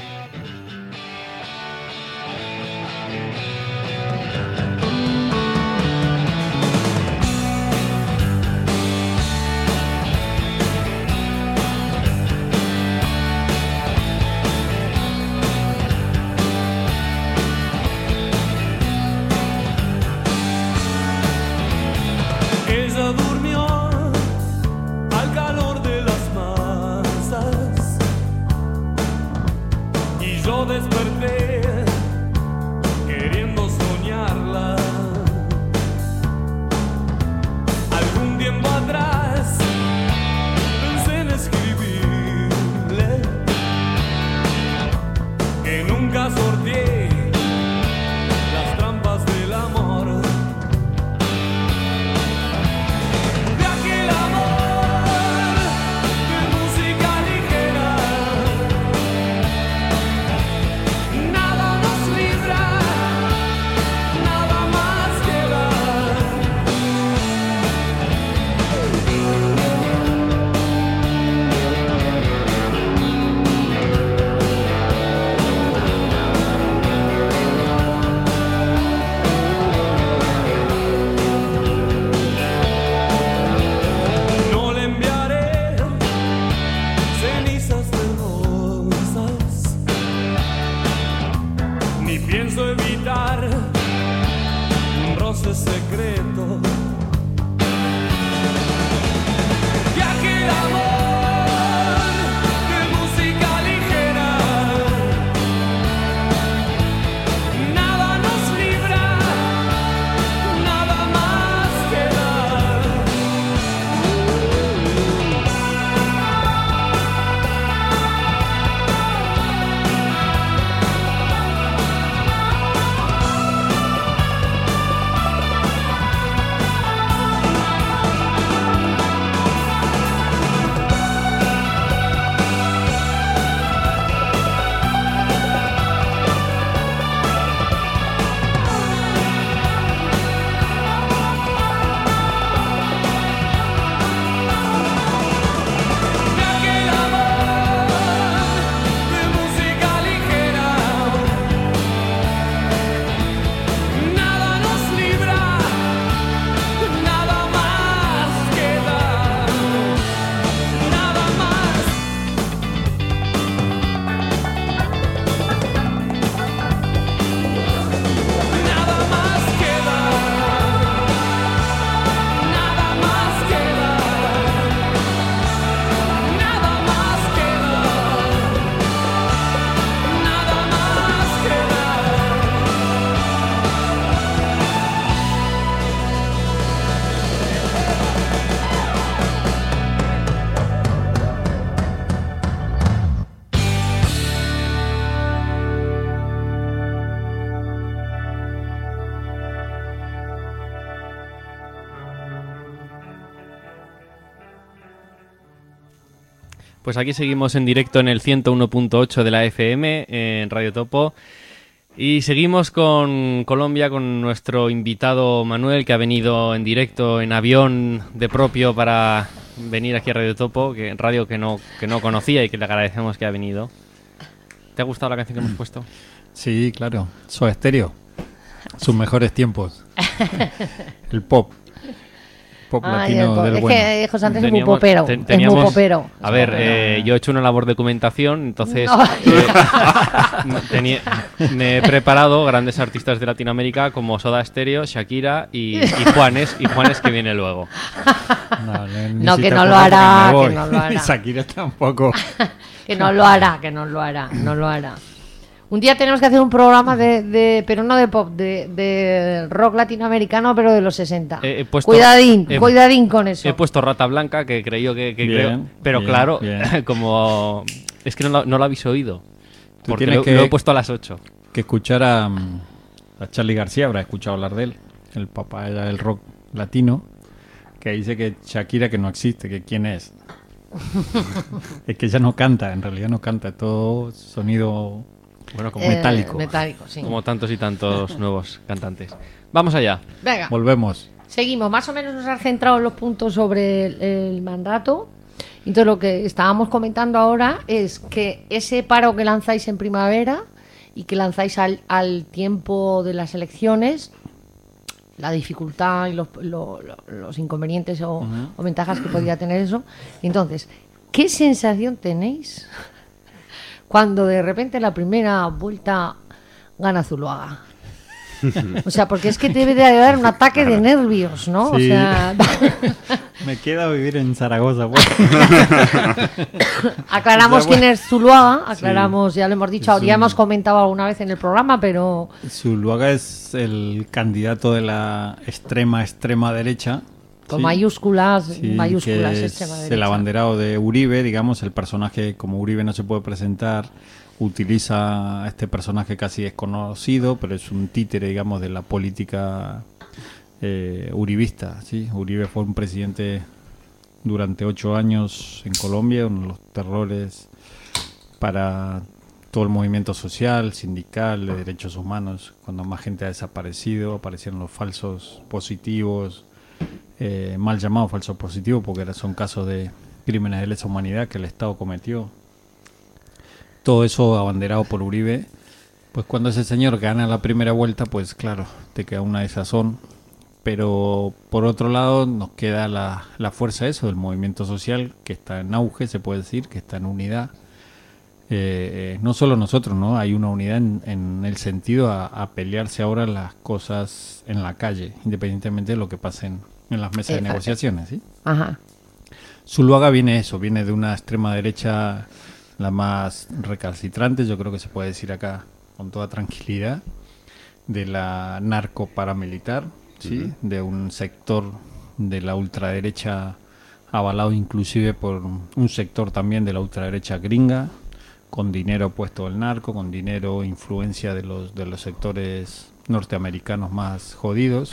Ella durmió al calor de las masas y yo desperté queriendo soñarla. Algún tiempo atrás pensé en escribirle que nunca sorteé las trampas del amor. De aquel amor de música ligera, nada nos libra, nada más queda. No le enviaré cenizas de rosas, ni pienso evitar un roce secreto. De aquel amor de música ligera, nada nos libra, nada más queda. De aquel amor de música ligera, nada nos libra, nada más queda, nada más. Nada más queda, nada más queda. Nada más queda, nada más queda. Pues aquí seguimos en directo en el ciento uno punto ocho de la F M, en Radio Topo. Y seguimos con Colombia, con nuestro invitado Manuel, que ha venido en directo en avión de propio para venir aquí a Radio Topo, que radio que no, que no conocía y que le agradecemos que ha venido. ¿Te ha gustado la canción que hemos puesto? Sí, claro. Soda Stereo. Sus mejores tiempos. El pop. Pop Ay, latino el pop. del Es bueno. que José Andrés es muy Teníamos- popero. ten- Es teníamos- muy popero. A ver, eh, yo he hecho una labor de documentación, entonces No. eh, me tenía- me he preparado grandes artistas de Latinoamérica como Soda Stereo, Shakira y, y Juanes, y Juanes que viene luego. No, le- ni No, si que te no lo acuerdas hará, porque me que voy. no lo hará. Y Shakira tampoco. Que no lo hará, que no lo hará, no lo hará. Un día tenemos que hacer un programa de, de pero no de pop, de, de rock latinoamericano, pero de los sesenta. Eh, he puesto- cuidadín, he- cuidadín con eso. He puesto Rata Blanca, que creyó que, que Bien, creo, pero bien, claro, bien. como es que no lo, no lo habéis oído, Tú porque tienes lo, que- lo he puesto a las ocho. Que escuchar a, mm, a Charly García, habrá escuchado hablar de él, el papá del rock latino, que dice que Shakira que no existe, que quién es. Es que ella no canta, en realidad no canta, es todo sonido Bueno, como, Eh, metálico. metálico, sí. como tantos y tantos nuevos cantantes. Vamos allá. Venga, Volvemos. seguimos. Más o menos nos han centrado en los puntos sobre el, el mandato. Entonces lo que estábamos comentando ahora es que ese paro que lanzáis en primavera y que lanzáis al, al tiempo de las elecciones, la dificultad y los, lo- lo- los inconvenientes o, Ujú. o ventajas que podría tener eso. Entonces, ¿qué sensación tenéis cuando de repente la primera vuelta gana Zuluaga? O sea, porque es que te debe de dar un ataque de nervios, ¿no? O Sí. sea, Me queda vivir en Zaragoza. Pues. aclaramos O sea, bueno. quién es Zuluaga, aclaramos, ya lo hemos dicho, Es ya un- hemos comentado alguna vez en el programa, pero Zuluaga es el candidato de la extrema, extrema derecha. con ¿sí? mayúsculas, Sí, mayúsculas, que extrema es derecha. el abanderado de Uribe, digamos, el personaje, como Uribe no se puede presentar, utiliza a este personaje casi desconocido, pero es un títere, digamos, de la política eh, uribista, ¿sí? Uribe fue un presidente durante ocho años en Colombia, uno de los terrores para todo el movimiento social, sindical, de derechos humanos, cuando más gente ha desaparecido, aparecieron los falsos positivos, eh, mal llamados falsos positivos, porque era- son casos de crímenes de lesa humanidad que el Estado cometió. Todo eso abanderado por Uribe. Pues cuando ese señor gana la primera vuelta, pues claro, te queda una desazón. Pero por otro lado nos queda la, la fuerza eso del movimiento social, que está en auge, se puede decir, que está en unidad. Eh, eh, no solo nosotros, ¿no? Hay una unidad en, en el sentido a, a pelearse ahora las cosas en la calle, independientemente de lo que pase en, en las mesas de Exacto. negociaciones, ¿sí? Ajá. Zuluaga viene eso, viene de una extrema derecha la más recalcitrante, yo creo que se puede decir acá con toda tranquilidad, de la narco paramilitar, ¿sí? Ujú. De un sector de la ultraderecha avalado inclusive por un sector también de la ultraderecha gringa, con dinero puesto del narco, con dinero, influencia de los, de los sectores norteamericanos más jodidos.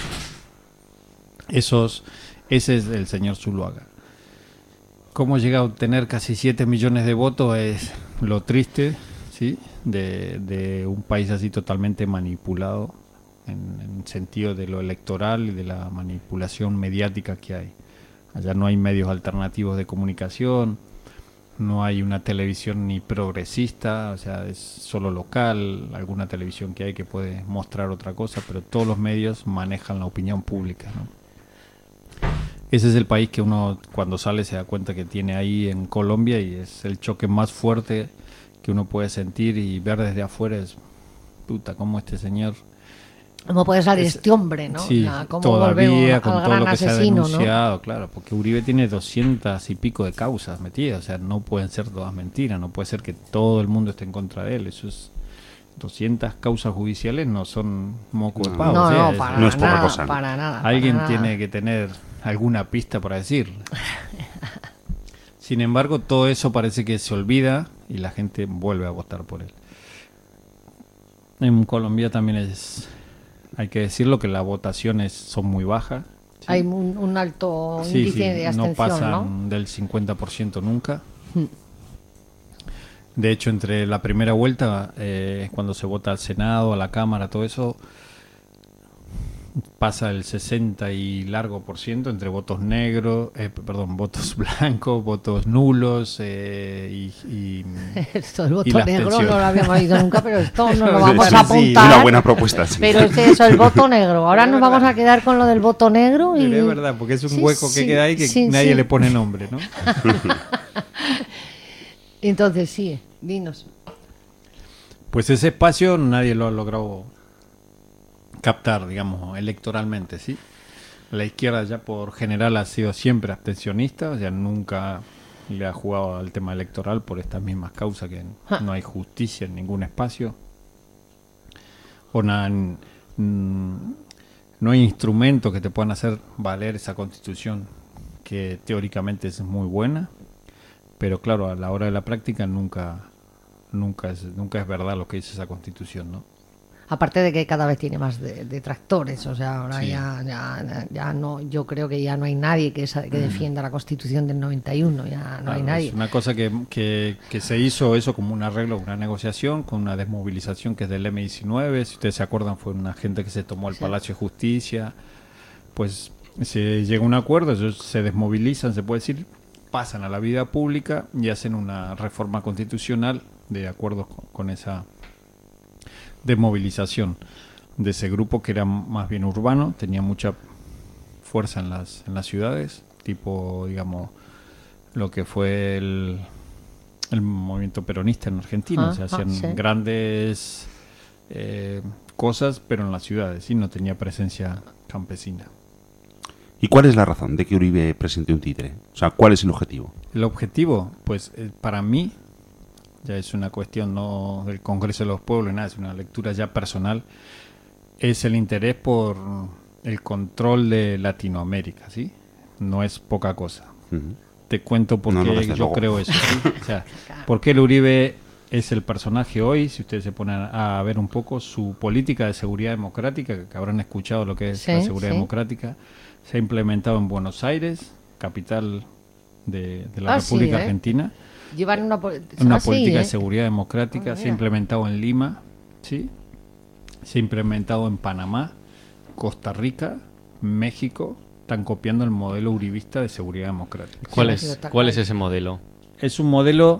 Esos, ese es el señor Zuluaga. Cómo llega a obtener casi siete millones de votos es lo triste, ¿sí? De, de un país así totalmente manipulado en, en sentido de lo electoral y de la manipulación mediática que hay. Allá no hay medios alternativos de comunicación, no hay una televisión ni progresista, o sea, es solo local, alguna televisión que hay que puede mostrar otra cosa, pero todos los medios manejan la opinión pública, ¿no? Ese es el país que uno cuando sale se da cuenta que tiene ahí en Colombia, y es el choque más fuerte que uno puede sentir y ver desde afuera. Es puta, cómo este señor, ¿Cómo puede salir Es- este hombre, no? sí, O sea, ¿cómo volver todavía al con todo gran lo que se ha asesino, ¿no? denunciado, claro, porque Uribe tiene doscientas y pico de causas metidas, o sea, no pueden ser todas mentiras, no puede ser que todo el mundo esté en contra de él, eso es doscientas causas judiciales, no son moco de No. pavo. No, o sea, no, es- para no es poca nada, cosa, ¿no? para nada. para alguien nada. tiene que tener alguna pista para decir. Sin embargo, todo eso parece que se olvida y la gente vuelve a votar por él. En Colombia también es, hay que decirlo, que las votaciones son muy bajas. ¿sí? Hay un, un alto Sí, índice sí, de no abstención, pasan ¿no? del cincuenta por ciento nunca. Mm. De hecho, entre la primera vuelta, eh, cuando se vota al Senado, a la Cámara, todo eso, pasa el sesenta y largo por ciento entre votos negros, eh, perdón, votos blancos, votos nulos eh, y, y esto el voto y la negro abstención. no lo habíamos oído nunca, pero esto no lo vamos Sí, a sí, apuntar. una buena propuesta, sí. Pero es eso, el voto negro. Ahora Es nos verdad. vamos a quedar con lo del voto negro y Pero es verdad, porque es un Sí, hueco que sí, queda ahí que sí, nadie sí. le pone nombre, ¿no? entonces sí, dinos. Pues ese espacio nadie lo ha logrado captar, digamos, electoralmente, ¿sí? La izquierda ya por general ha sido siempre abstencionista, o sea, nunca le ha jugado al tema electoral por estas mismas causas, que Ja. no hay justicia en ningún espacio. O nada, n- n- no hay instrumentos que te puedan hacer valer esa constitución, que teóricamente es muy buena, pero claro, a la hora de la práctica nunca, nunca es, nunca es verdad lo que dice esa constitución, ¿no? Aparte de que cada vez tiene más de- detractores, o sea, ahora Sí. ya, ya, ya no, yo creo que ya no hay nadie que, sa- que defienda la Constitución del noventa y uno, ya no hay Claro, nadie. Es una cosa que, que, que se hizo eso como un arreglo, una negociación con una desmovilización que es del eme diecinueve. Si ustedes se acuerdan, fue una gente que se tomó el Sí. Palacio de Justicia. Pues se llega a un acuerdo, ellos se desmovilizan, se puede decir, pasan a la vida pública y hacen una reforma constitucional de acuerdo con, con esa desmovilización de ese grupo que era más bien urbano, tenía mucha fuerza en las, en las ciudades, tipo, digamos, lo que fue el, el movimiento peronista en Argentina. Ah, o sea, ah, hacían sí. grandes eh, cosas, pero en las ciudades, y no tenía presencia campesina. ¿Y cuál es la razón de que Uribe presente un títere? O sea, ¿cuál es el objetivo? El objetivo, pues eh, para mí, ya es una cuestión no del Congreso de los Pueblos, nada, es una lectura ya personal, es el interés por el control de Latinoamérica, ¿sí? No es poca cosa. Ujú. Te cuento por No, qué no, desde yo luego. creo eso, ¿sí? O sea, por qué el Uribe es el personaje hoy, si ustedes se ponen a ver un poco su política de seguridad democrática, que habrán escuchado lo que es Sí, la seguridad sí. democrática, se ha implementado en Buenos Aires, capital de, de la Ah, sí, República ¿eh? Argentina. Llevan una, pol- Una ah, sí, política ¿eh? de seguridad democrática Ah, se ha mira. implementado en Lima, ¿sí? Se ha implementado en Panamá, Costa Rica, México. Están copiando el modelo uribista de seguridad democrática. ¿Cuál Sí, es, está ¿cuál claro. es ese modelo? Es un modelo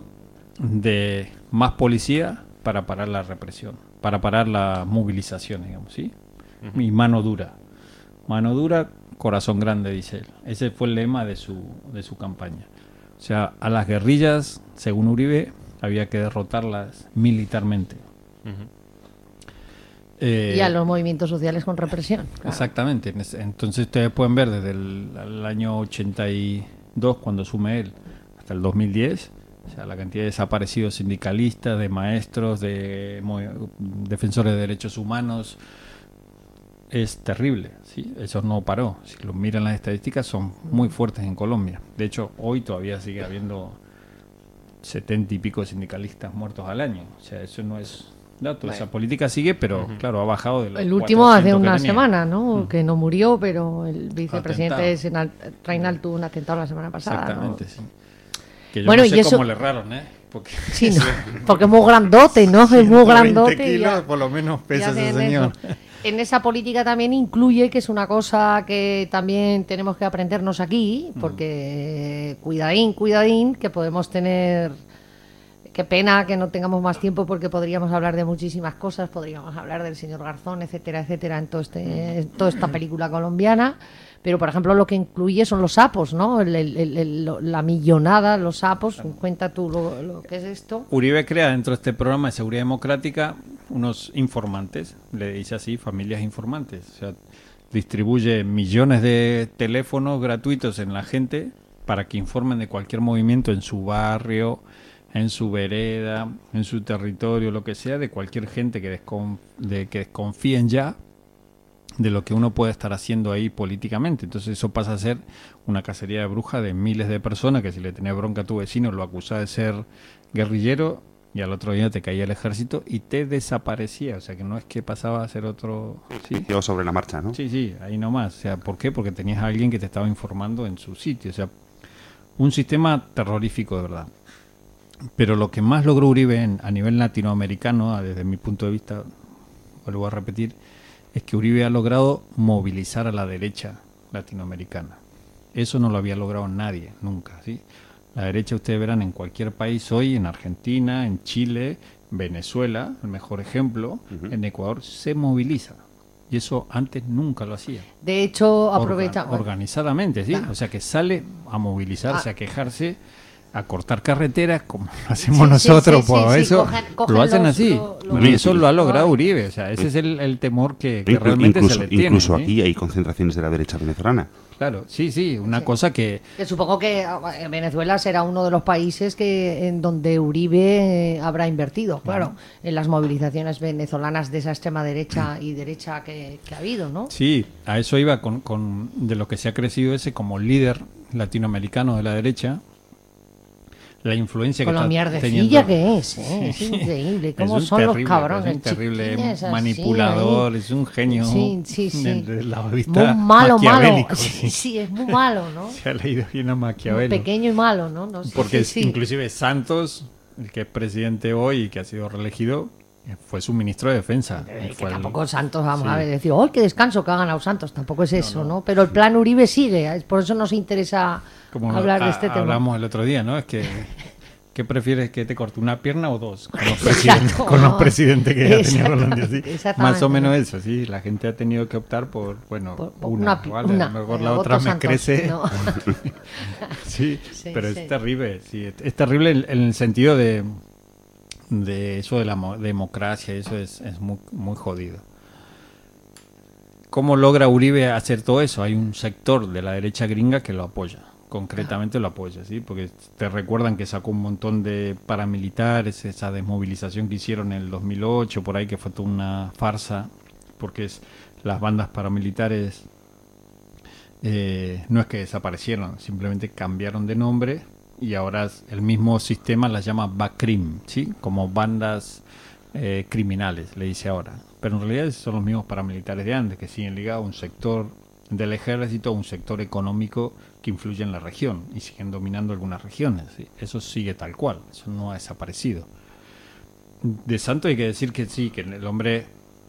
de más policía para parar la represión, para parar la movilización, digamos, ¿sí? Y mano dura. Mano dura, corazón grande, dice él. Ese fue el lema de su, de su campaña. O sea, a las guerrillas, según Uribe, había que derrotarlas militarmente. Eh, Y a los movimientos sociales con represión. claro. Exactamente. En ese- Entonces ustedes pueden ver desde el, el año ochenta y dos, cuando asume él, hasta el dos mil diez, o sea, la cantidad de desaparecidos sindicalistas, de maestros, de mo- defensores de derechos humanos, es terrible, ¿sí? Eso no paró. Si lo miran las estadísticas, son muy fuertes en Colombia. De hecho, hoy todavía sigue habiendo setenta y pico de sindicalistas muertos al año. O sea, eso no es dato. Esa política sigue, pero claro, ha bajado de los El último hace cuatrocientos que una tenía. semana, ¿no? Mm. Que no murió, pero el vicepresidente Atentado. Senal- Reinal tuvo un atentado la semana pasada. ¿no? Exactamente, sí. Que yo Bueno, no sé y eso- cómo le erraron, ¿eh? Porque, Sí, no, porque es muy grandote, ¿no? Es muy ciento veinte grandote. y kilos, ya- por lo menos pesa ya ese tiene señor. eso. En esa política también incluye, que es una cosa que también tenemos que aprendernos aquí, porque cuidadín, cuidadín, que podemos tener... Qué pena que no tengamos más tiempo porque podríamos hablar de muchísimas cosas, podríamos hablar del señor Garzón, etcétera, etcétera, en, todo este, en toda esta película colombiana. Pero, por ejemplo, lo que incluye son los sapos, ¿no? El- el- el- el- lo- la millonada, los sapos. Cuenta tú lo, lo que es esto. Uribe crea dentro de este programa de seguridad democrática unos informantes, le dice así, familias informantes. O sea, distribuye millones de teléfonos gratuitos en la gente para que informen de cualquier movimiento en su barrio, en su vereda, en su territorio, lo que sea, de cualquier gente que, descon- de, que desconfíen ya de lo que uno puede estar haciendo ahí políticamente. Entonces eso pasa a ser una cacería de brujas de miles de personas que si le tenés bronca a tu vecino lo acusás de ser guerrillero y al otro día te caía el ejército y te desaparecía. O sea que no es que pasaba a ser otro... Sí, Quedó sobre la marcha, ¿no? sí, sí, ahí nomás. O sea, ¿por qué? Porque tenías a alguien que te estaba informando en su sitio. O sea, un sistema terrorífico de verdad. Pero lo que más logró Uribe en, a nivel latinoamericano, desde mi punto de vista, vuelvo a repetir, es que Uribe ha logrado movilizar a la derecha latinoamericana. Eso no lo había logrado nadie, nunca, ¿sí? La derecha, ustedes verán, en cualquier país hoy, en Argentina, en Chile, Venezuela, el mejor ejemplo, uh-huh. en Ecuador, se moviliza. Y eso antes nunca lo hacía. De hecho, aprovecha... Organ- organizadamente, ¿sí? Claro. O sea, que sale a movilizarse, ah. a quejarse, a cortar carreteras, como lo hacemos sí, sí, nosotros, sí, por sí, eso sí, cogen, cogen lo hacen los, así. Lo, lo, y eso lo ha logrado Uribe. O sea, ese es el, el temor que, que incluso, realmente incluso, se le tiene. Incluso ¿sí? aquí hay concentraciones de la derecha venezolana. Claro, sí, sí, una sí. cosa que... que supongo que Venezuela será uno de los países que en donde Uribe habrá invertido, claro, bueno. en las movilizaciones venezolanas de esa extrema derecha y derecha que, que ha habido, ¿no? Sí, a eso iba con, con de lo que se ha crecido ese como líder latinoamericano de la derecha. La influencia con que lo mierdecilla que es, ¿eh? Es increíble cómo son terrible, los cabrones. Es un terrible manipulador, así, es un genio. Sí, sí, sí. De la vista muy malo, malo. Sí. Sí, sí, es muy malo, ¿no? Se ha leído bien a Maquiavelo. Muy pequeño y malo, ¿no? no sí, Porque sí, sí. inclusive Santos, el que es presidente hoy y que ha sido reelegido, fue su ministro de defensa. Eh, que tampoco el... Santos, vamos sí. a ver, decir, ¡oh, qué descanso que ha ganado Santos! Tampoco es eso, ¿no? no. ¿no? Pero el plan Uribe sigue, por eso nos interesa Como hablar a, de este tema. Hablamos el otro día, ¿no? Es que... ¿Qué prefieres, que te corte una pierna o dos? Con los presidentes, Exacto, con los presidentes que ya tenía Colombia, ¿sí? Más o menos eso, sí. La gente ha tenido que optar por, bueno, por, por una, una, ¿vale? Una, a lo mejor la otra me Santos, crece. No. sí, sí, pero sí. es terrible, sí. Es terrible en, en el sentido de, de eso de la democracia, eso es, es muy, muy jodido. ¿Cómo logra Uribe hacer todo eso? Hay un sector de la derecha gringa que lo apoya. Concretamente lo apoya, ¿sí? Porque te recuerdan que sacó un montón de paramilitares, esa desmovilización que hicieron en el dos mil ocho, por ahí, que fue toda una farsa, porque es, las bandas paramilitares eh, no es que desaparecieron, simplemente cambiaron de nombre y ahora el mismo sistema las llama BACRIM, ¿sí? Como bandas eh, criminales, le dice ahora. Pero en realidad son los mismos paramilitares de antes, que siguen ligados a un sector del ejército, a un sector económico que influye en la región y siguen dominando algunas regiones, ¿sí? Eso sigue tal cual, eso no ha desaparecido. De Santos hay que decir que sí, que el hombre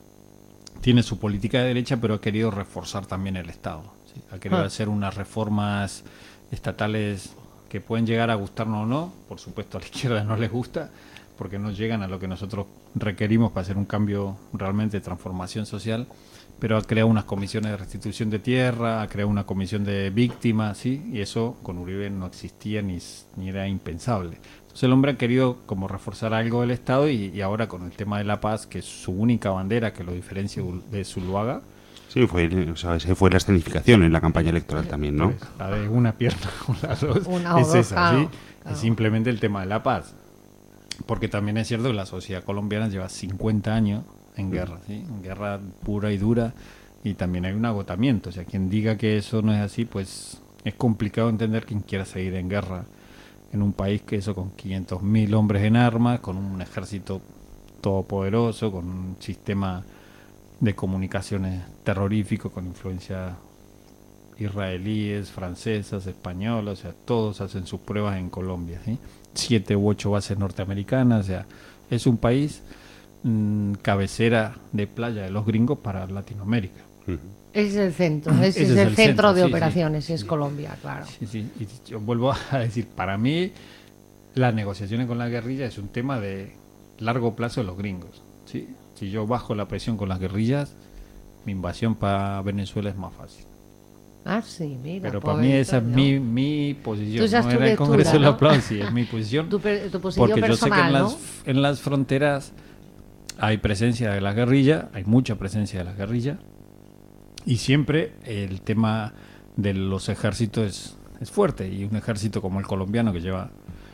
tiene su política de derecha, pero ha querido reforzar también el Estado, ¿sí? Ha querido ah. hacer unas reformas estatales que pueden llegar a gustarnos o no, por supuesto a la izquierda no les gusta, porque no llegan a lo que nosotros requerimos para hacer un cambio realmente de transformación social, pero ha creado unas comisiones de restitución de tierra, ha creado una comisión de víctimas, ¿sí? Y eso con Uribe no existía ni, ni era impensable. Entonces el hombre ha querido como reforzar algo del Estado y, y ahora con el tema de la paz, que es su única bandera que lo diferencia de Zuluaga. Sí, fue, o sea, esa fue la escenificación en la campaña electoral también, ¿no? Pues, la de una pierna o las dos, una es dos, esa, claro, ¿sí? Claro. Es simplemente el tema de la paz. Porque también es cierto que la sociedad colombiana lleva cincuenta años en guerra, ¿sí? En guerra pura y dura, y también hay un agotamiento. O sea, quien diga que eso no es así, pues es complicado entender quien quiera seguir en guerra en un país que eso con quinientos mil hombres en armas, con un ejército todopoderoso, con un sistema de comunicaciones terrorífico, con influencia israelíes, francesas, españolas, o sea, todos hacen sus pruebas en Colombia, ¿sí? Siete u ocho bases norteamericanas, o sea, es un país mmm, cabecera de playa de los gringos para Latinoamérica. Uh-huh. Es el centro, ese, ese es, es el, el centro, centro de sí, operaciones, sí, es sí. Colombia, claro. Sí, sí, y yo vuelvo a decir, para mí las negociaciones con la guerrilla es un tema de largo plazo de los gringos, ¿sí? Si yo bajo la presión con las guerrillas, mi invasión para Venezuela es más fácil. Ah, sí, mira. Pero para mí esa ¿no? es mi, mi posición. No era el Congreso de la Paz, sí, es mi posición. Tu, per, tu posición porque personal, yo sé que en, ¿no? las, en las fronteras hay presencia de la guerrilla, hay mucha presencia de la guerrilla, y siempre el tema de los ejércitos es, es fuerte, y un ejército como el colombiano que lleva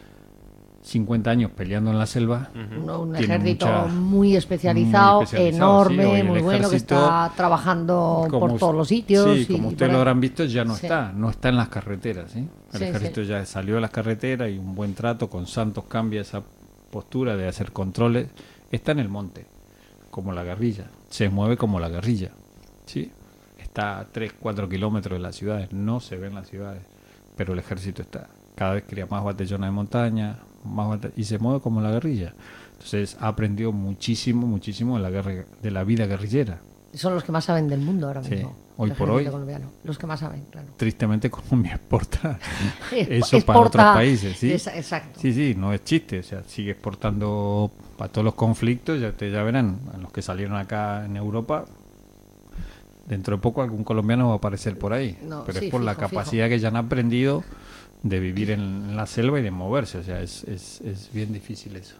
cincuenta años peleando en la selva. Uh-huh. un, un ejército mucha, muy, especializado, muy especializado, enorme, sí, muy bueno, que está trabajando como, por todos los sitios. Sí, y, como ustedes lo habrán visto, ya no sí. está, no está en las carreteras, ¿sí? El sí, ejército sí. ya salió de las carreteras y un buen trato con Santos cambia esa postura de hacer controles. Está en el monte, como la guerrilla, se mueve como la guerrilla, ¿sí? Está a tres, cuatro kilómetros de las ciudades, no se ven las ciudades, pero el ejército está. Cada vez crea más batallones de montaña, más bata- y se mueve como la guerrilla. Entonces ha aprendido muchísimo, muchísimo de la guerra, de la vida guerrillera. Son los que más saben del mundo ahora Sí, mismo. hoy el por ejército hoy. colombiano. Los que más saben, claro. Tristemente Colombia exporta eso Exporta- para otros países, ¿sí? Esa- exacto. Sí, sí, no es chiste, o sea, sigue exportando para todos los conflictos, ya ustedes ya verán, a los que salieron acá en Europa, dentro de poco algún colombiano va a aparecer por ahí, No, pero sí, es por la fijo, capacidad que ya han aprendido de vivir en, en la selva y de moverse, o sea, es, es, es bien difícil eso.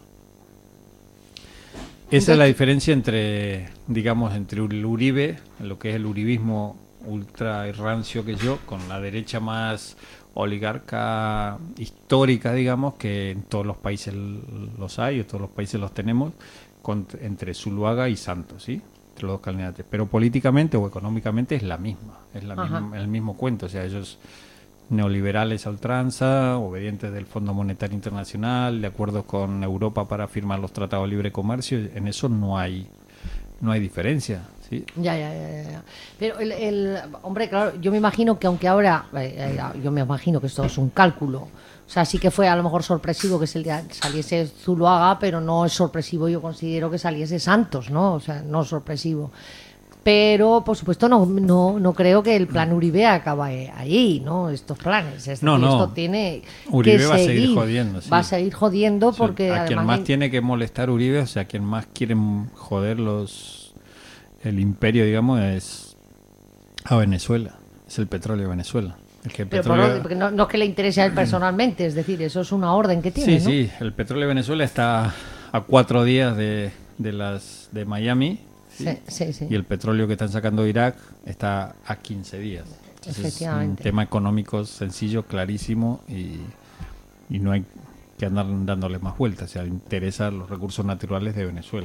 Esa es la diferencia entre, digamos, entre el Uribe, lo que es el uribismo ultra y rancio que yo, con la derecha más oligarca histórica, digamos, que en todos los países l- los hay, en todos los países los tenemos, con- entre Zuluaga y Santos, ¿sí? Entre los dos candidatos. Pero políticamente o económicamente es la misma, es la Ajá. misma- el mismo cuento, o sea, ellos neoliberales a ultranza, obedientes del Fondo Monetario Internacional, de acuerdo con Europa para firmar los tratados de libre comercio, en eso no hay no hay diferencia, ¿sí? Ya, ya, ya, ya, ya. Pero el, el- hombre, claro, yo me imagino que aunque ahora, eh, eh, yo me imagino que esto es un cálculo. O sea, sí que fue a lo mejor sorpresivo que se le- saliese Zuluaga, pero no es sorpresivo, yo considero que saliese Santos, ¿no? O sea, no es sorpresivo. Pero, por supuesto, no, no, no creo que el plan Uribe acabe ahí, ¿no? Estos planes. Es No, decir, no. esto tiene Uribe que va a seguir seguir. jodiendo, sí. Va a seguir jodiendo O sea, porque a quien además... más hay- tiene que molestar Uribe, o sea, a quien más quieren joder los el imperio, digamos, es a Venezuela, es el petróleo de Venezuela. El que el Pero por petróleo- orden, porque no, no es que le interese a él personalmente, es decir, eso es una orden que tiene, Sí, ¿no? sí, el petróleo de Venezuela está a cuatro días de, de las de Miami, ¿sí? Sí, sí, sí. Y el petróleo que están sacando de Irak está a quince días. Entonces, es un Efectivamente. tema económico sencillo, clarísimo y, y no hay que andar dándole más vueltas. O sea, interesa los recursos naturales de Venezuela.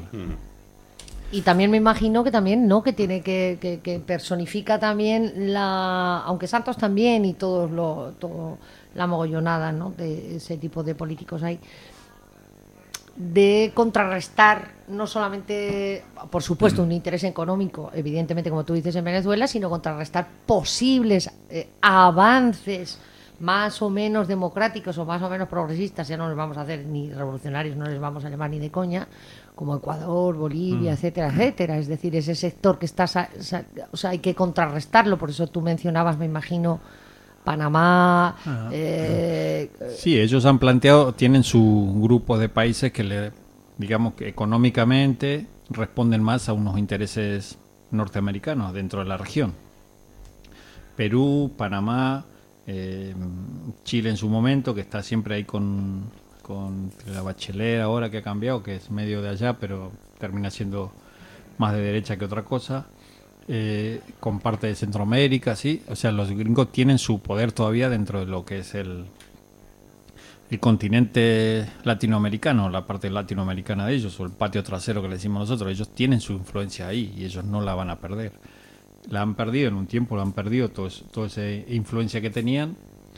Y también me imagino que también, ¿no? Que tiene que, que, que personifica también la, aunque Santos también y todos lo, todo la mogollonada, ¿no? De ese tipo de políticos hay, de contrarrestar no solamente, por supuesto, un interés económico, evidentemente, como tú dices, en Venezuela, sino contrarrestar posibles eh, avances más o menos democráticos o más o menos progresistas, ya no les vamos a hacer ni revolucionarios, no les vamos a llamar ni de coña, como Ecuador, Bolivia, Mm. etcétera, etcétera. Es decir, ese sector que está, sa- sa- o sea, hay que contrarrestarlo, por eso tú mencionabas, me imagino, Panamá, Ajá. eh, Sí, ellos han planteado, tienen su grupo de países que, le, digamos que económicamente responden más a unos intereses norteamericanos dentro de la región. Perú, Panamá, eh, Chile en su momento, que está siempre ahí con, con la Bachelet ahora que ha cambiado, que es medio de allá, pero termina siendo más de derecha que otra cosa. Eh, con parte de Centroamérica, sí, o sea, los gringos tienen su poder todavía dentro de lo que es el el continente latinoamericano, la parte latinoamericana de ellos, o el patio trasero que le decimos nosotros. Ellos tienen su influencia ahí y ellos no la van a perder. La han perdido en un tiempo, la han perdido todo eso- toda esa influencia que tenían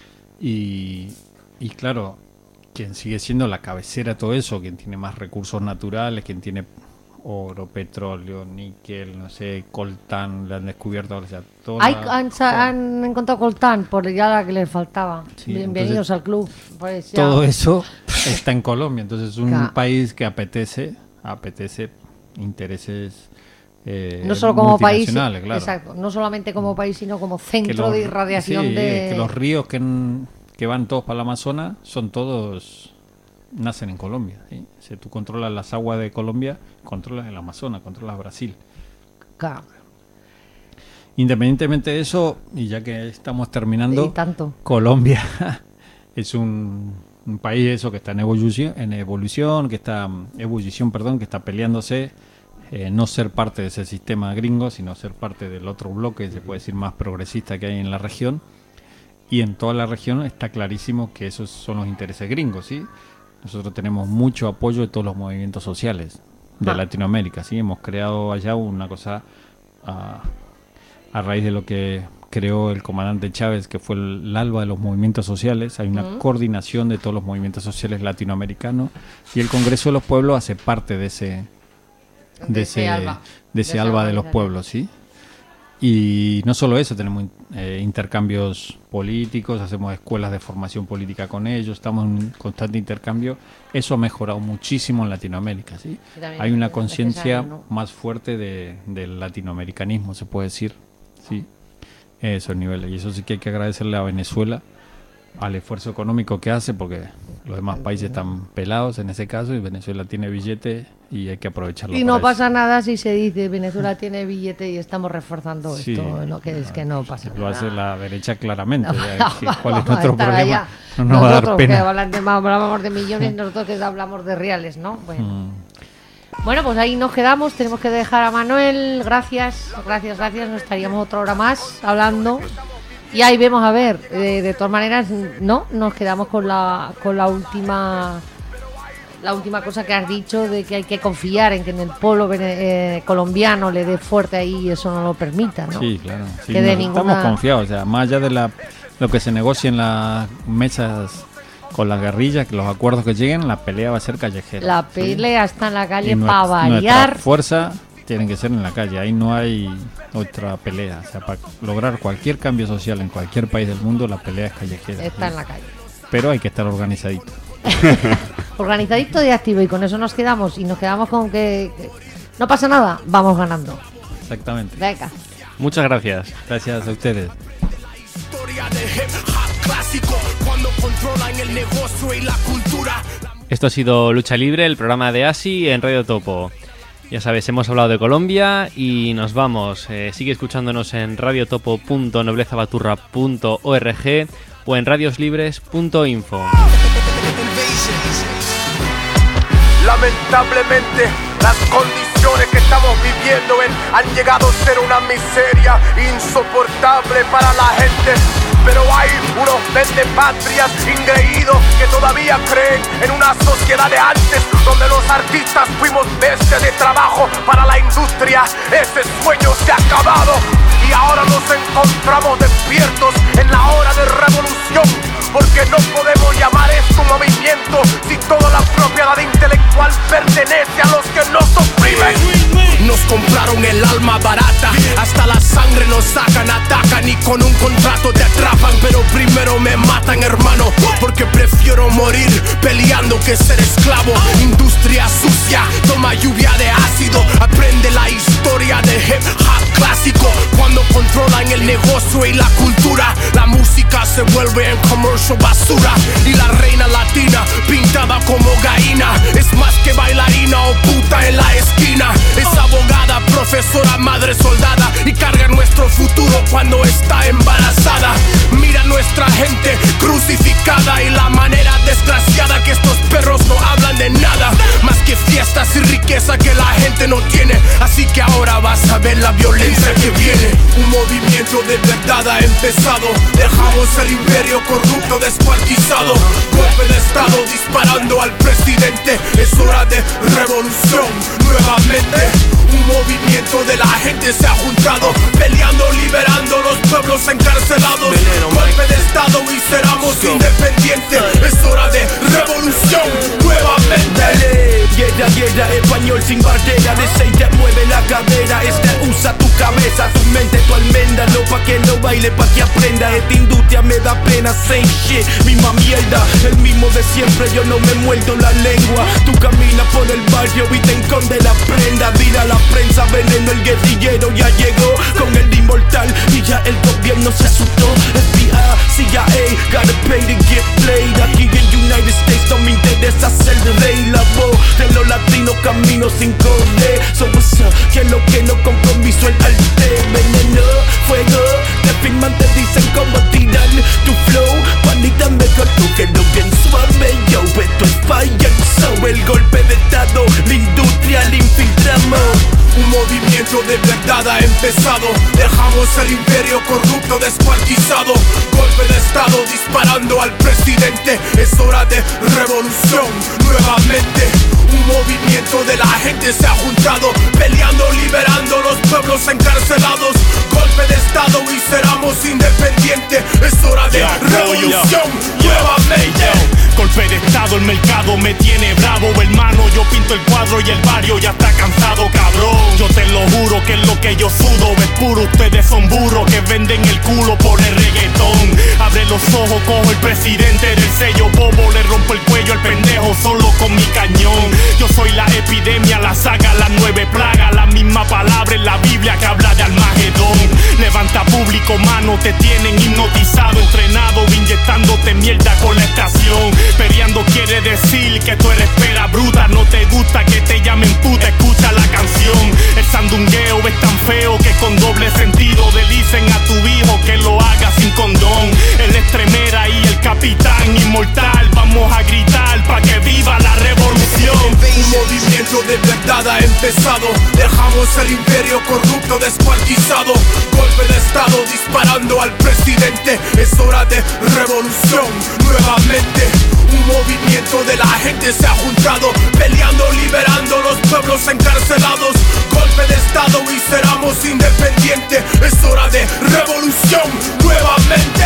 y, y claro, quien sigue siendo la cabecera de todo eso, quien tiene más recursos naturales, quien tiene oro, petróleo, níquel, no sé, coltán, le han descubierto, o sea, toda hay- la- han, sa- han encontrado coltán por ya la que les faltaba. Sí, Bienvenidos entonces, al club. Pues ya. todo eso está en Colombia, entonces es un Claro. país que apetece, apetece intereses eh, No solo como país, multinacionales, claro. exacto, no solamente como país, sino como Que centro los- de irradiación sí, de... que los ríos que, en- que van todos para el Amazonas son todos nacen en Colombia, ¿sí? Si tú controlas las aguas de Colombia, controlas el Amazonas, controlas Brasil. Claro. Independientemente de eso, y ya que estamos terminando, Y tanto. Colombia es un, un país eso que está en evolución, en evolución, que está ebullición, perdón, que está peleándose, eh, no ser parte de ese sistema gringo, sino ser parte del otro bloque, se puede decir más progresista que hay en la región. Y en toda la región está clarísimo que esos son los intereses gringos, ¿sí? Nosotros tenemos mucho apoyo de todos los movimientos sociales de Ah. Latinoamérica, ¿sí? Hemos creado allá una cosa a, a raíz de lo que creó el comandante Chávez, que fue el, el alba de los movimientos sociales. Hay una Ujú. coordinación de todos los movimientos sociales latinoamericanos y el Congreso de los Pueblos hace parte de ese de, De ese, ese alba. de ese De esa alba de los organización. pueblos, ¿sí? Y no solo eso, tenemos eh, intercambios políticos, hacemos escuelas de formación política con ellos, estamos en un constante intercambio. Eso ha mejorado muchísimo en Latinoamérica, ¿sí? Hay una conciencia ¿no? más fuerte de, del latinoamericanismo, se puede decir, sí, esos niveles. Y eso sí que hay que agradecerle a Venezuela, al esfuerzo económico que hace, porque los demás países están pelados en ese caso, y Venezuela tiene billete y hay que aprovecharlo. Y no pasa eso. Nada si se dice Venezuela tiene billete y estamos reforzando sí, esto, lo que es que no pasa lo nada. hace la derecha claramente. No, ya, no, ¿cuál es nuestro problema? Allá. No nos va a dar pena. Que hablan de, hablamos de millones, nosotros que hablamos de reales, ¿no? Bueno. Mm. Bueno, pues ahí nos quedamos, tenemos que dejar a Manuel, gracias, gracias, gracias, nos estaríamos otra hora más hablando. Y ahí vemos, a ver, eh, de todas maneras, no, nos quedamos con la con la última la última cosa que has dicho, de que hay que confiar en que en el pueblo eh, colombiano le dé fuerte ahí y eso no lo permita, ¿no? Sí, claro. Sí, que de no, ninguna... Estamos confiados, o sea, más allá de la lo que se negocie en las mesas con las guerrillas, que los acuerdos que lleguen, la pelea va a ser callejera. La pelea ¿sí? está en la calle y para variar. Nuestra fuerza tienen que ser en la calle, ahí no hay otra pelea. O sea, para lograr cualquier cambio social en cualquier país del mundo, la pelea es callejera. Está ¿sí? en la calle. Pero hay que estar organizadito. Organizadito y activo, y con eso nos quedamos. Y nos quedamos con que, que no pasa nada, vamos ganando. Exactamente. Venga. Muchas gracias. Gracias a ustedes. Esto ha sido Lucha Libre, el programa de Asi en Radio Topo. Ya sabes, hemos hablado de Colombia y nos vamos. Eh, sigue escuchándonos en radiotopo punto noblezabaturra punto org o en radioslibres punto info. Lamentablemente, las condiciones que estamos viviendo en, han llegado a ser una miseria insoportable para la gente. Pero hay unos vendepatrias ingreídos que todavía creen en una sociedad de antes, donde los artistas fuimos bestias de trabajo para la industria. Ese sueño se ha acabado y ahora nos encontramos despiertos en la hora de revolución, porque no podemos llamar esto un movimiento si toda la propiedad intelectual pertenece a los que nos oprimen. Nos compraron el alma barata, hasta la sangre nos sacan, atacan y con un contrato te atrapan. Pero primero me matan, hermano, porque prefiero morir peleando que ser esclavo. Industria sucia, toma lluvia de ácido, aprende la historia de hip hop clásico. Cuando controlan el negocio y la cultura, la música se vuelve en commercial basura. Y la reina latina, pintada como gallina, es más que bailarina o puta en la esquina. Es abogada, profesora, madre soldada, y carga nuestro futuro cuando está embarazada. Mira nuestra gente crucificada y la manera desgraciada que estos perros no hablan de nada más que fiestas y riqueza que la gente no tiene. Así que ahora vas a ver la violencia que viene. Un movimiento de verdad ha empezado. Dejamos el imperio corrupto descuartizado. Golpe de estado disparando al presidente. Es hora de revolución nuevamente. Un movimiento de la gente se ha juntado, peleando, liberando los pueblos encarcelados. Golpe de estado y seramos independientes. Es hora de revolución nuevamente. Dale, guerra, guerra, español sin barrera. De seis te mueve la cadera. Este usa tu cabeza, tu mente, tu almendra. No pa' que no baile, pa' que aprenda. Esta industria me da pena, same shit, misma mierda. El mismo de siempre, yo no me muerdo la lengua. Tú caminas por el barrio y te esconde la prenda. Dile a la prensa, veneno, el guerrillero ya llegó con el inmortal y ya el gobierno se asustó. F B I, C I A, gotta pay to get played. Aquí en United States no me interesa ser rey. La voz de los latinos camino sin correr. So what's up, que lo que no compromiso el arte. Veneno, fuego, te firman, te dicen cómo tirar tu flow. Panita mejor tú que lo bien suave. Yo, esto es fire, so el golpe de estado, la industria la infiltramos. Un movimiento de verdad ha empezado. Dejamos el imperio corrupto descuartizado. Golpe de estado disparando al presidente. Es hora de revolución nuevamente. Un movimiento de la gente se ha juntado, peleando, liberando los pueblos encarcelados. Golpe de estado y seramos independientes. Es hora de revolución nuevamente. Golpe de estado, el mercado me tiene bravo, hermano. Yo pinto el cuadro y el barrio ya está cansado, cabrón. Yo te lo juro que es lo que yo sudo es puro. Ustedes son cojo el presidente del sello bobo, le rompo el cuello al pendejo solo con mi cañón. Yo soy la epidemia, la saga, las nueve plagas, la misma palabra en la Biblia que habla de Armagedón. Levanta público, mano, te tienen hipnotizado, entrenado, inyectándote mierda con la estación. Periando quiere decir que tú eres pera bruta, no te gusta que te llamen puta, escucha la canción. El sandungueo es tan feo que con doble sentido le dicen a tu hijo que lo haga sin condón. El extremera y el capitán inmortal, vamos a gritar pa' que viva la revolución. Un movimiento de verdad ha empezado, dejamos el imperio corrupto descuartizado. Golpe de estado disparando al presidente, es hora de revolución nuevamente. Un movimiento de la gente se ha juntado, peleando, liberando los pueblos encarcelados. Golpe de estado y seremos independientes, es hora de revolución nuevamente.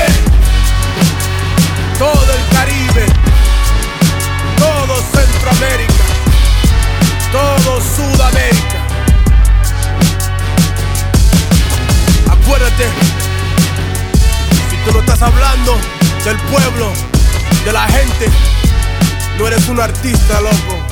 Todo el Caribe, todo Centroamérica, todo Sudamérica. Acuérdate, si tú no estás hablando del pueblo, de la gente, no eres un artista, loco.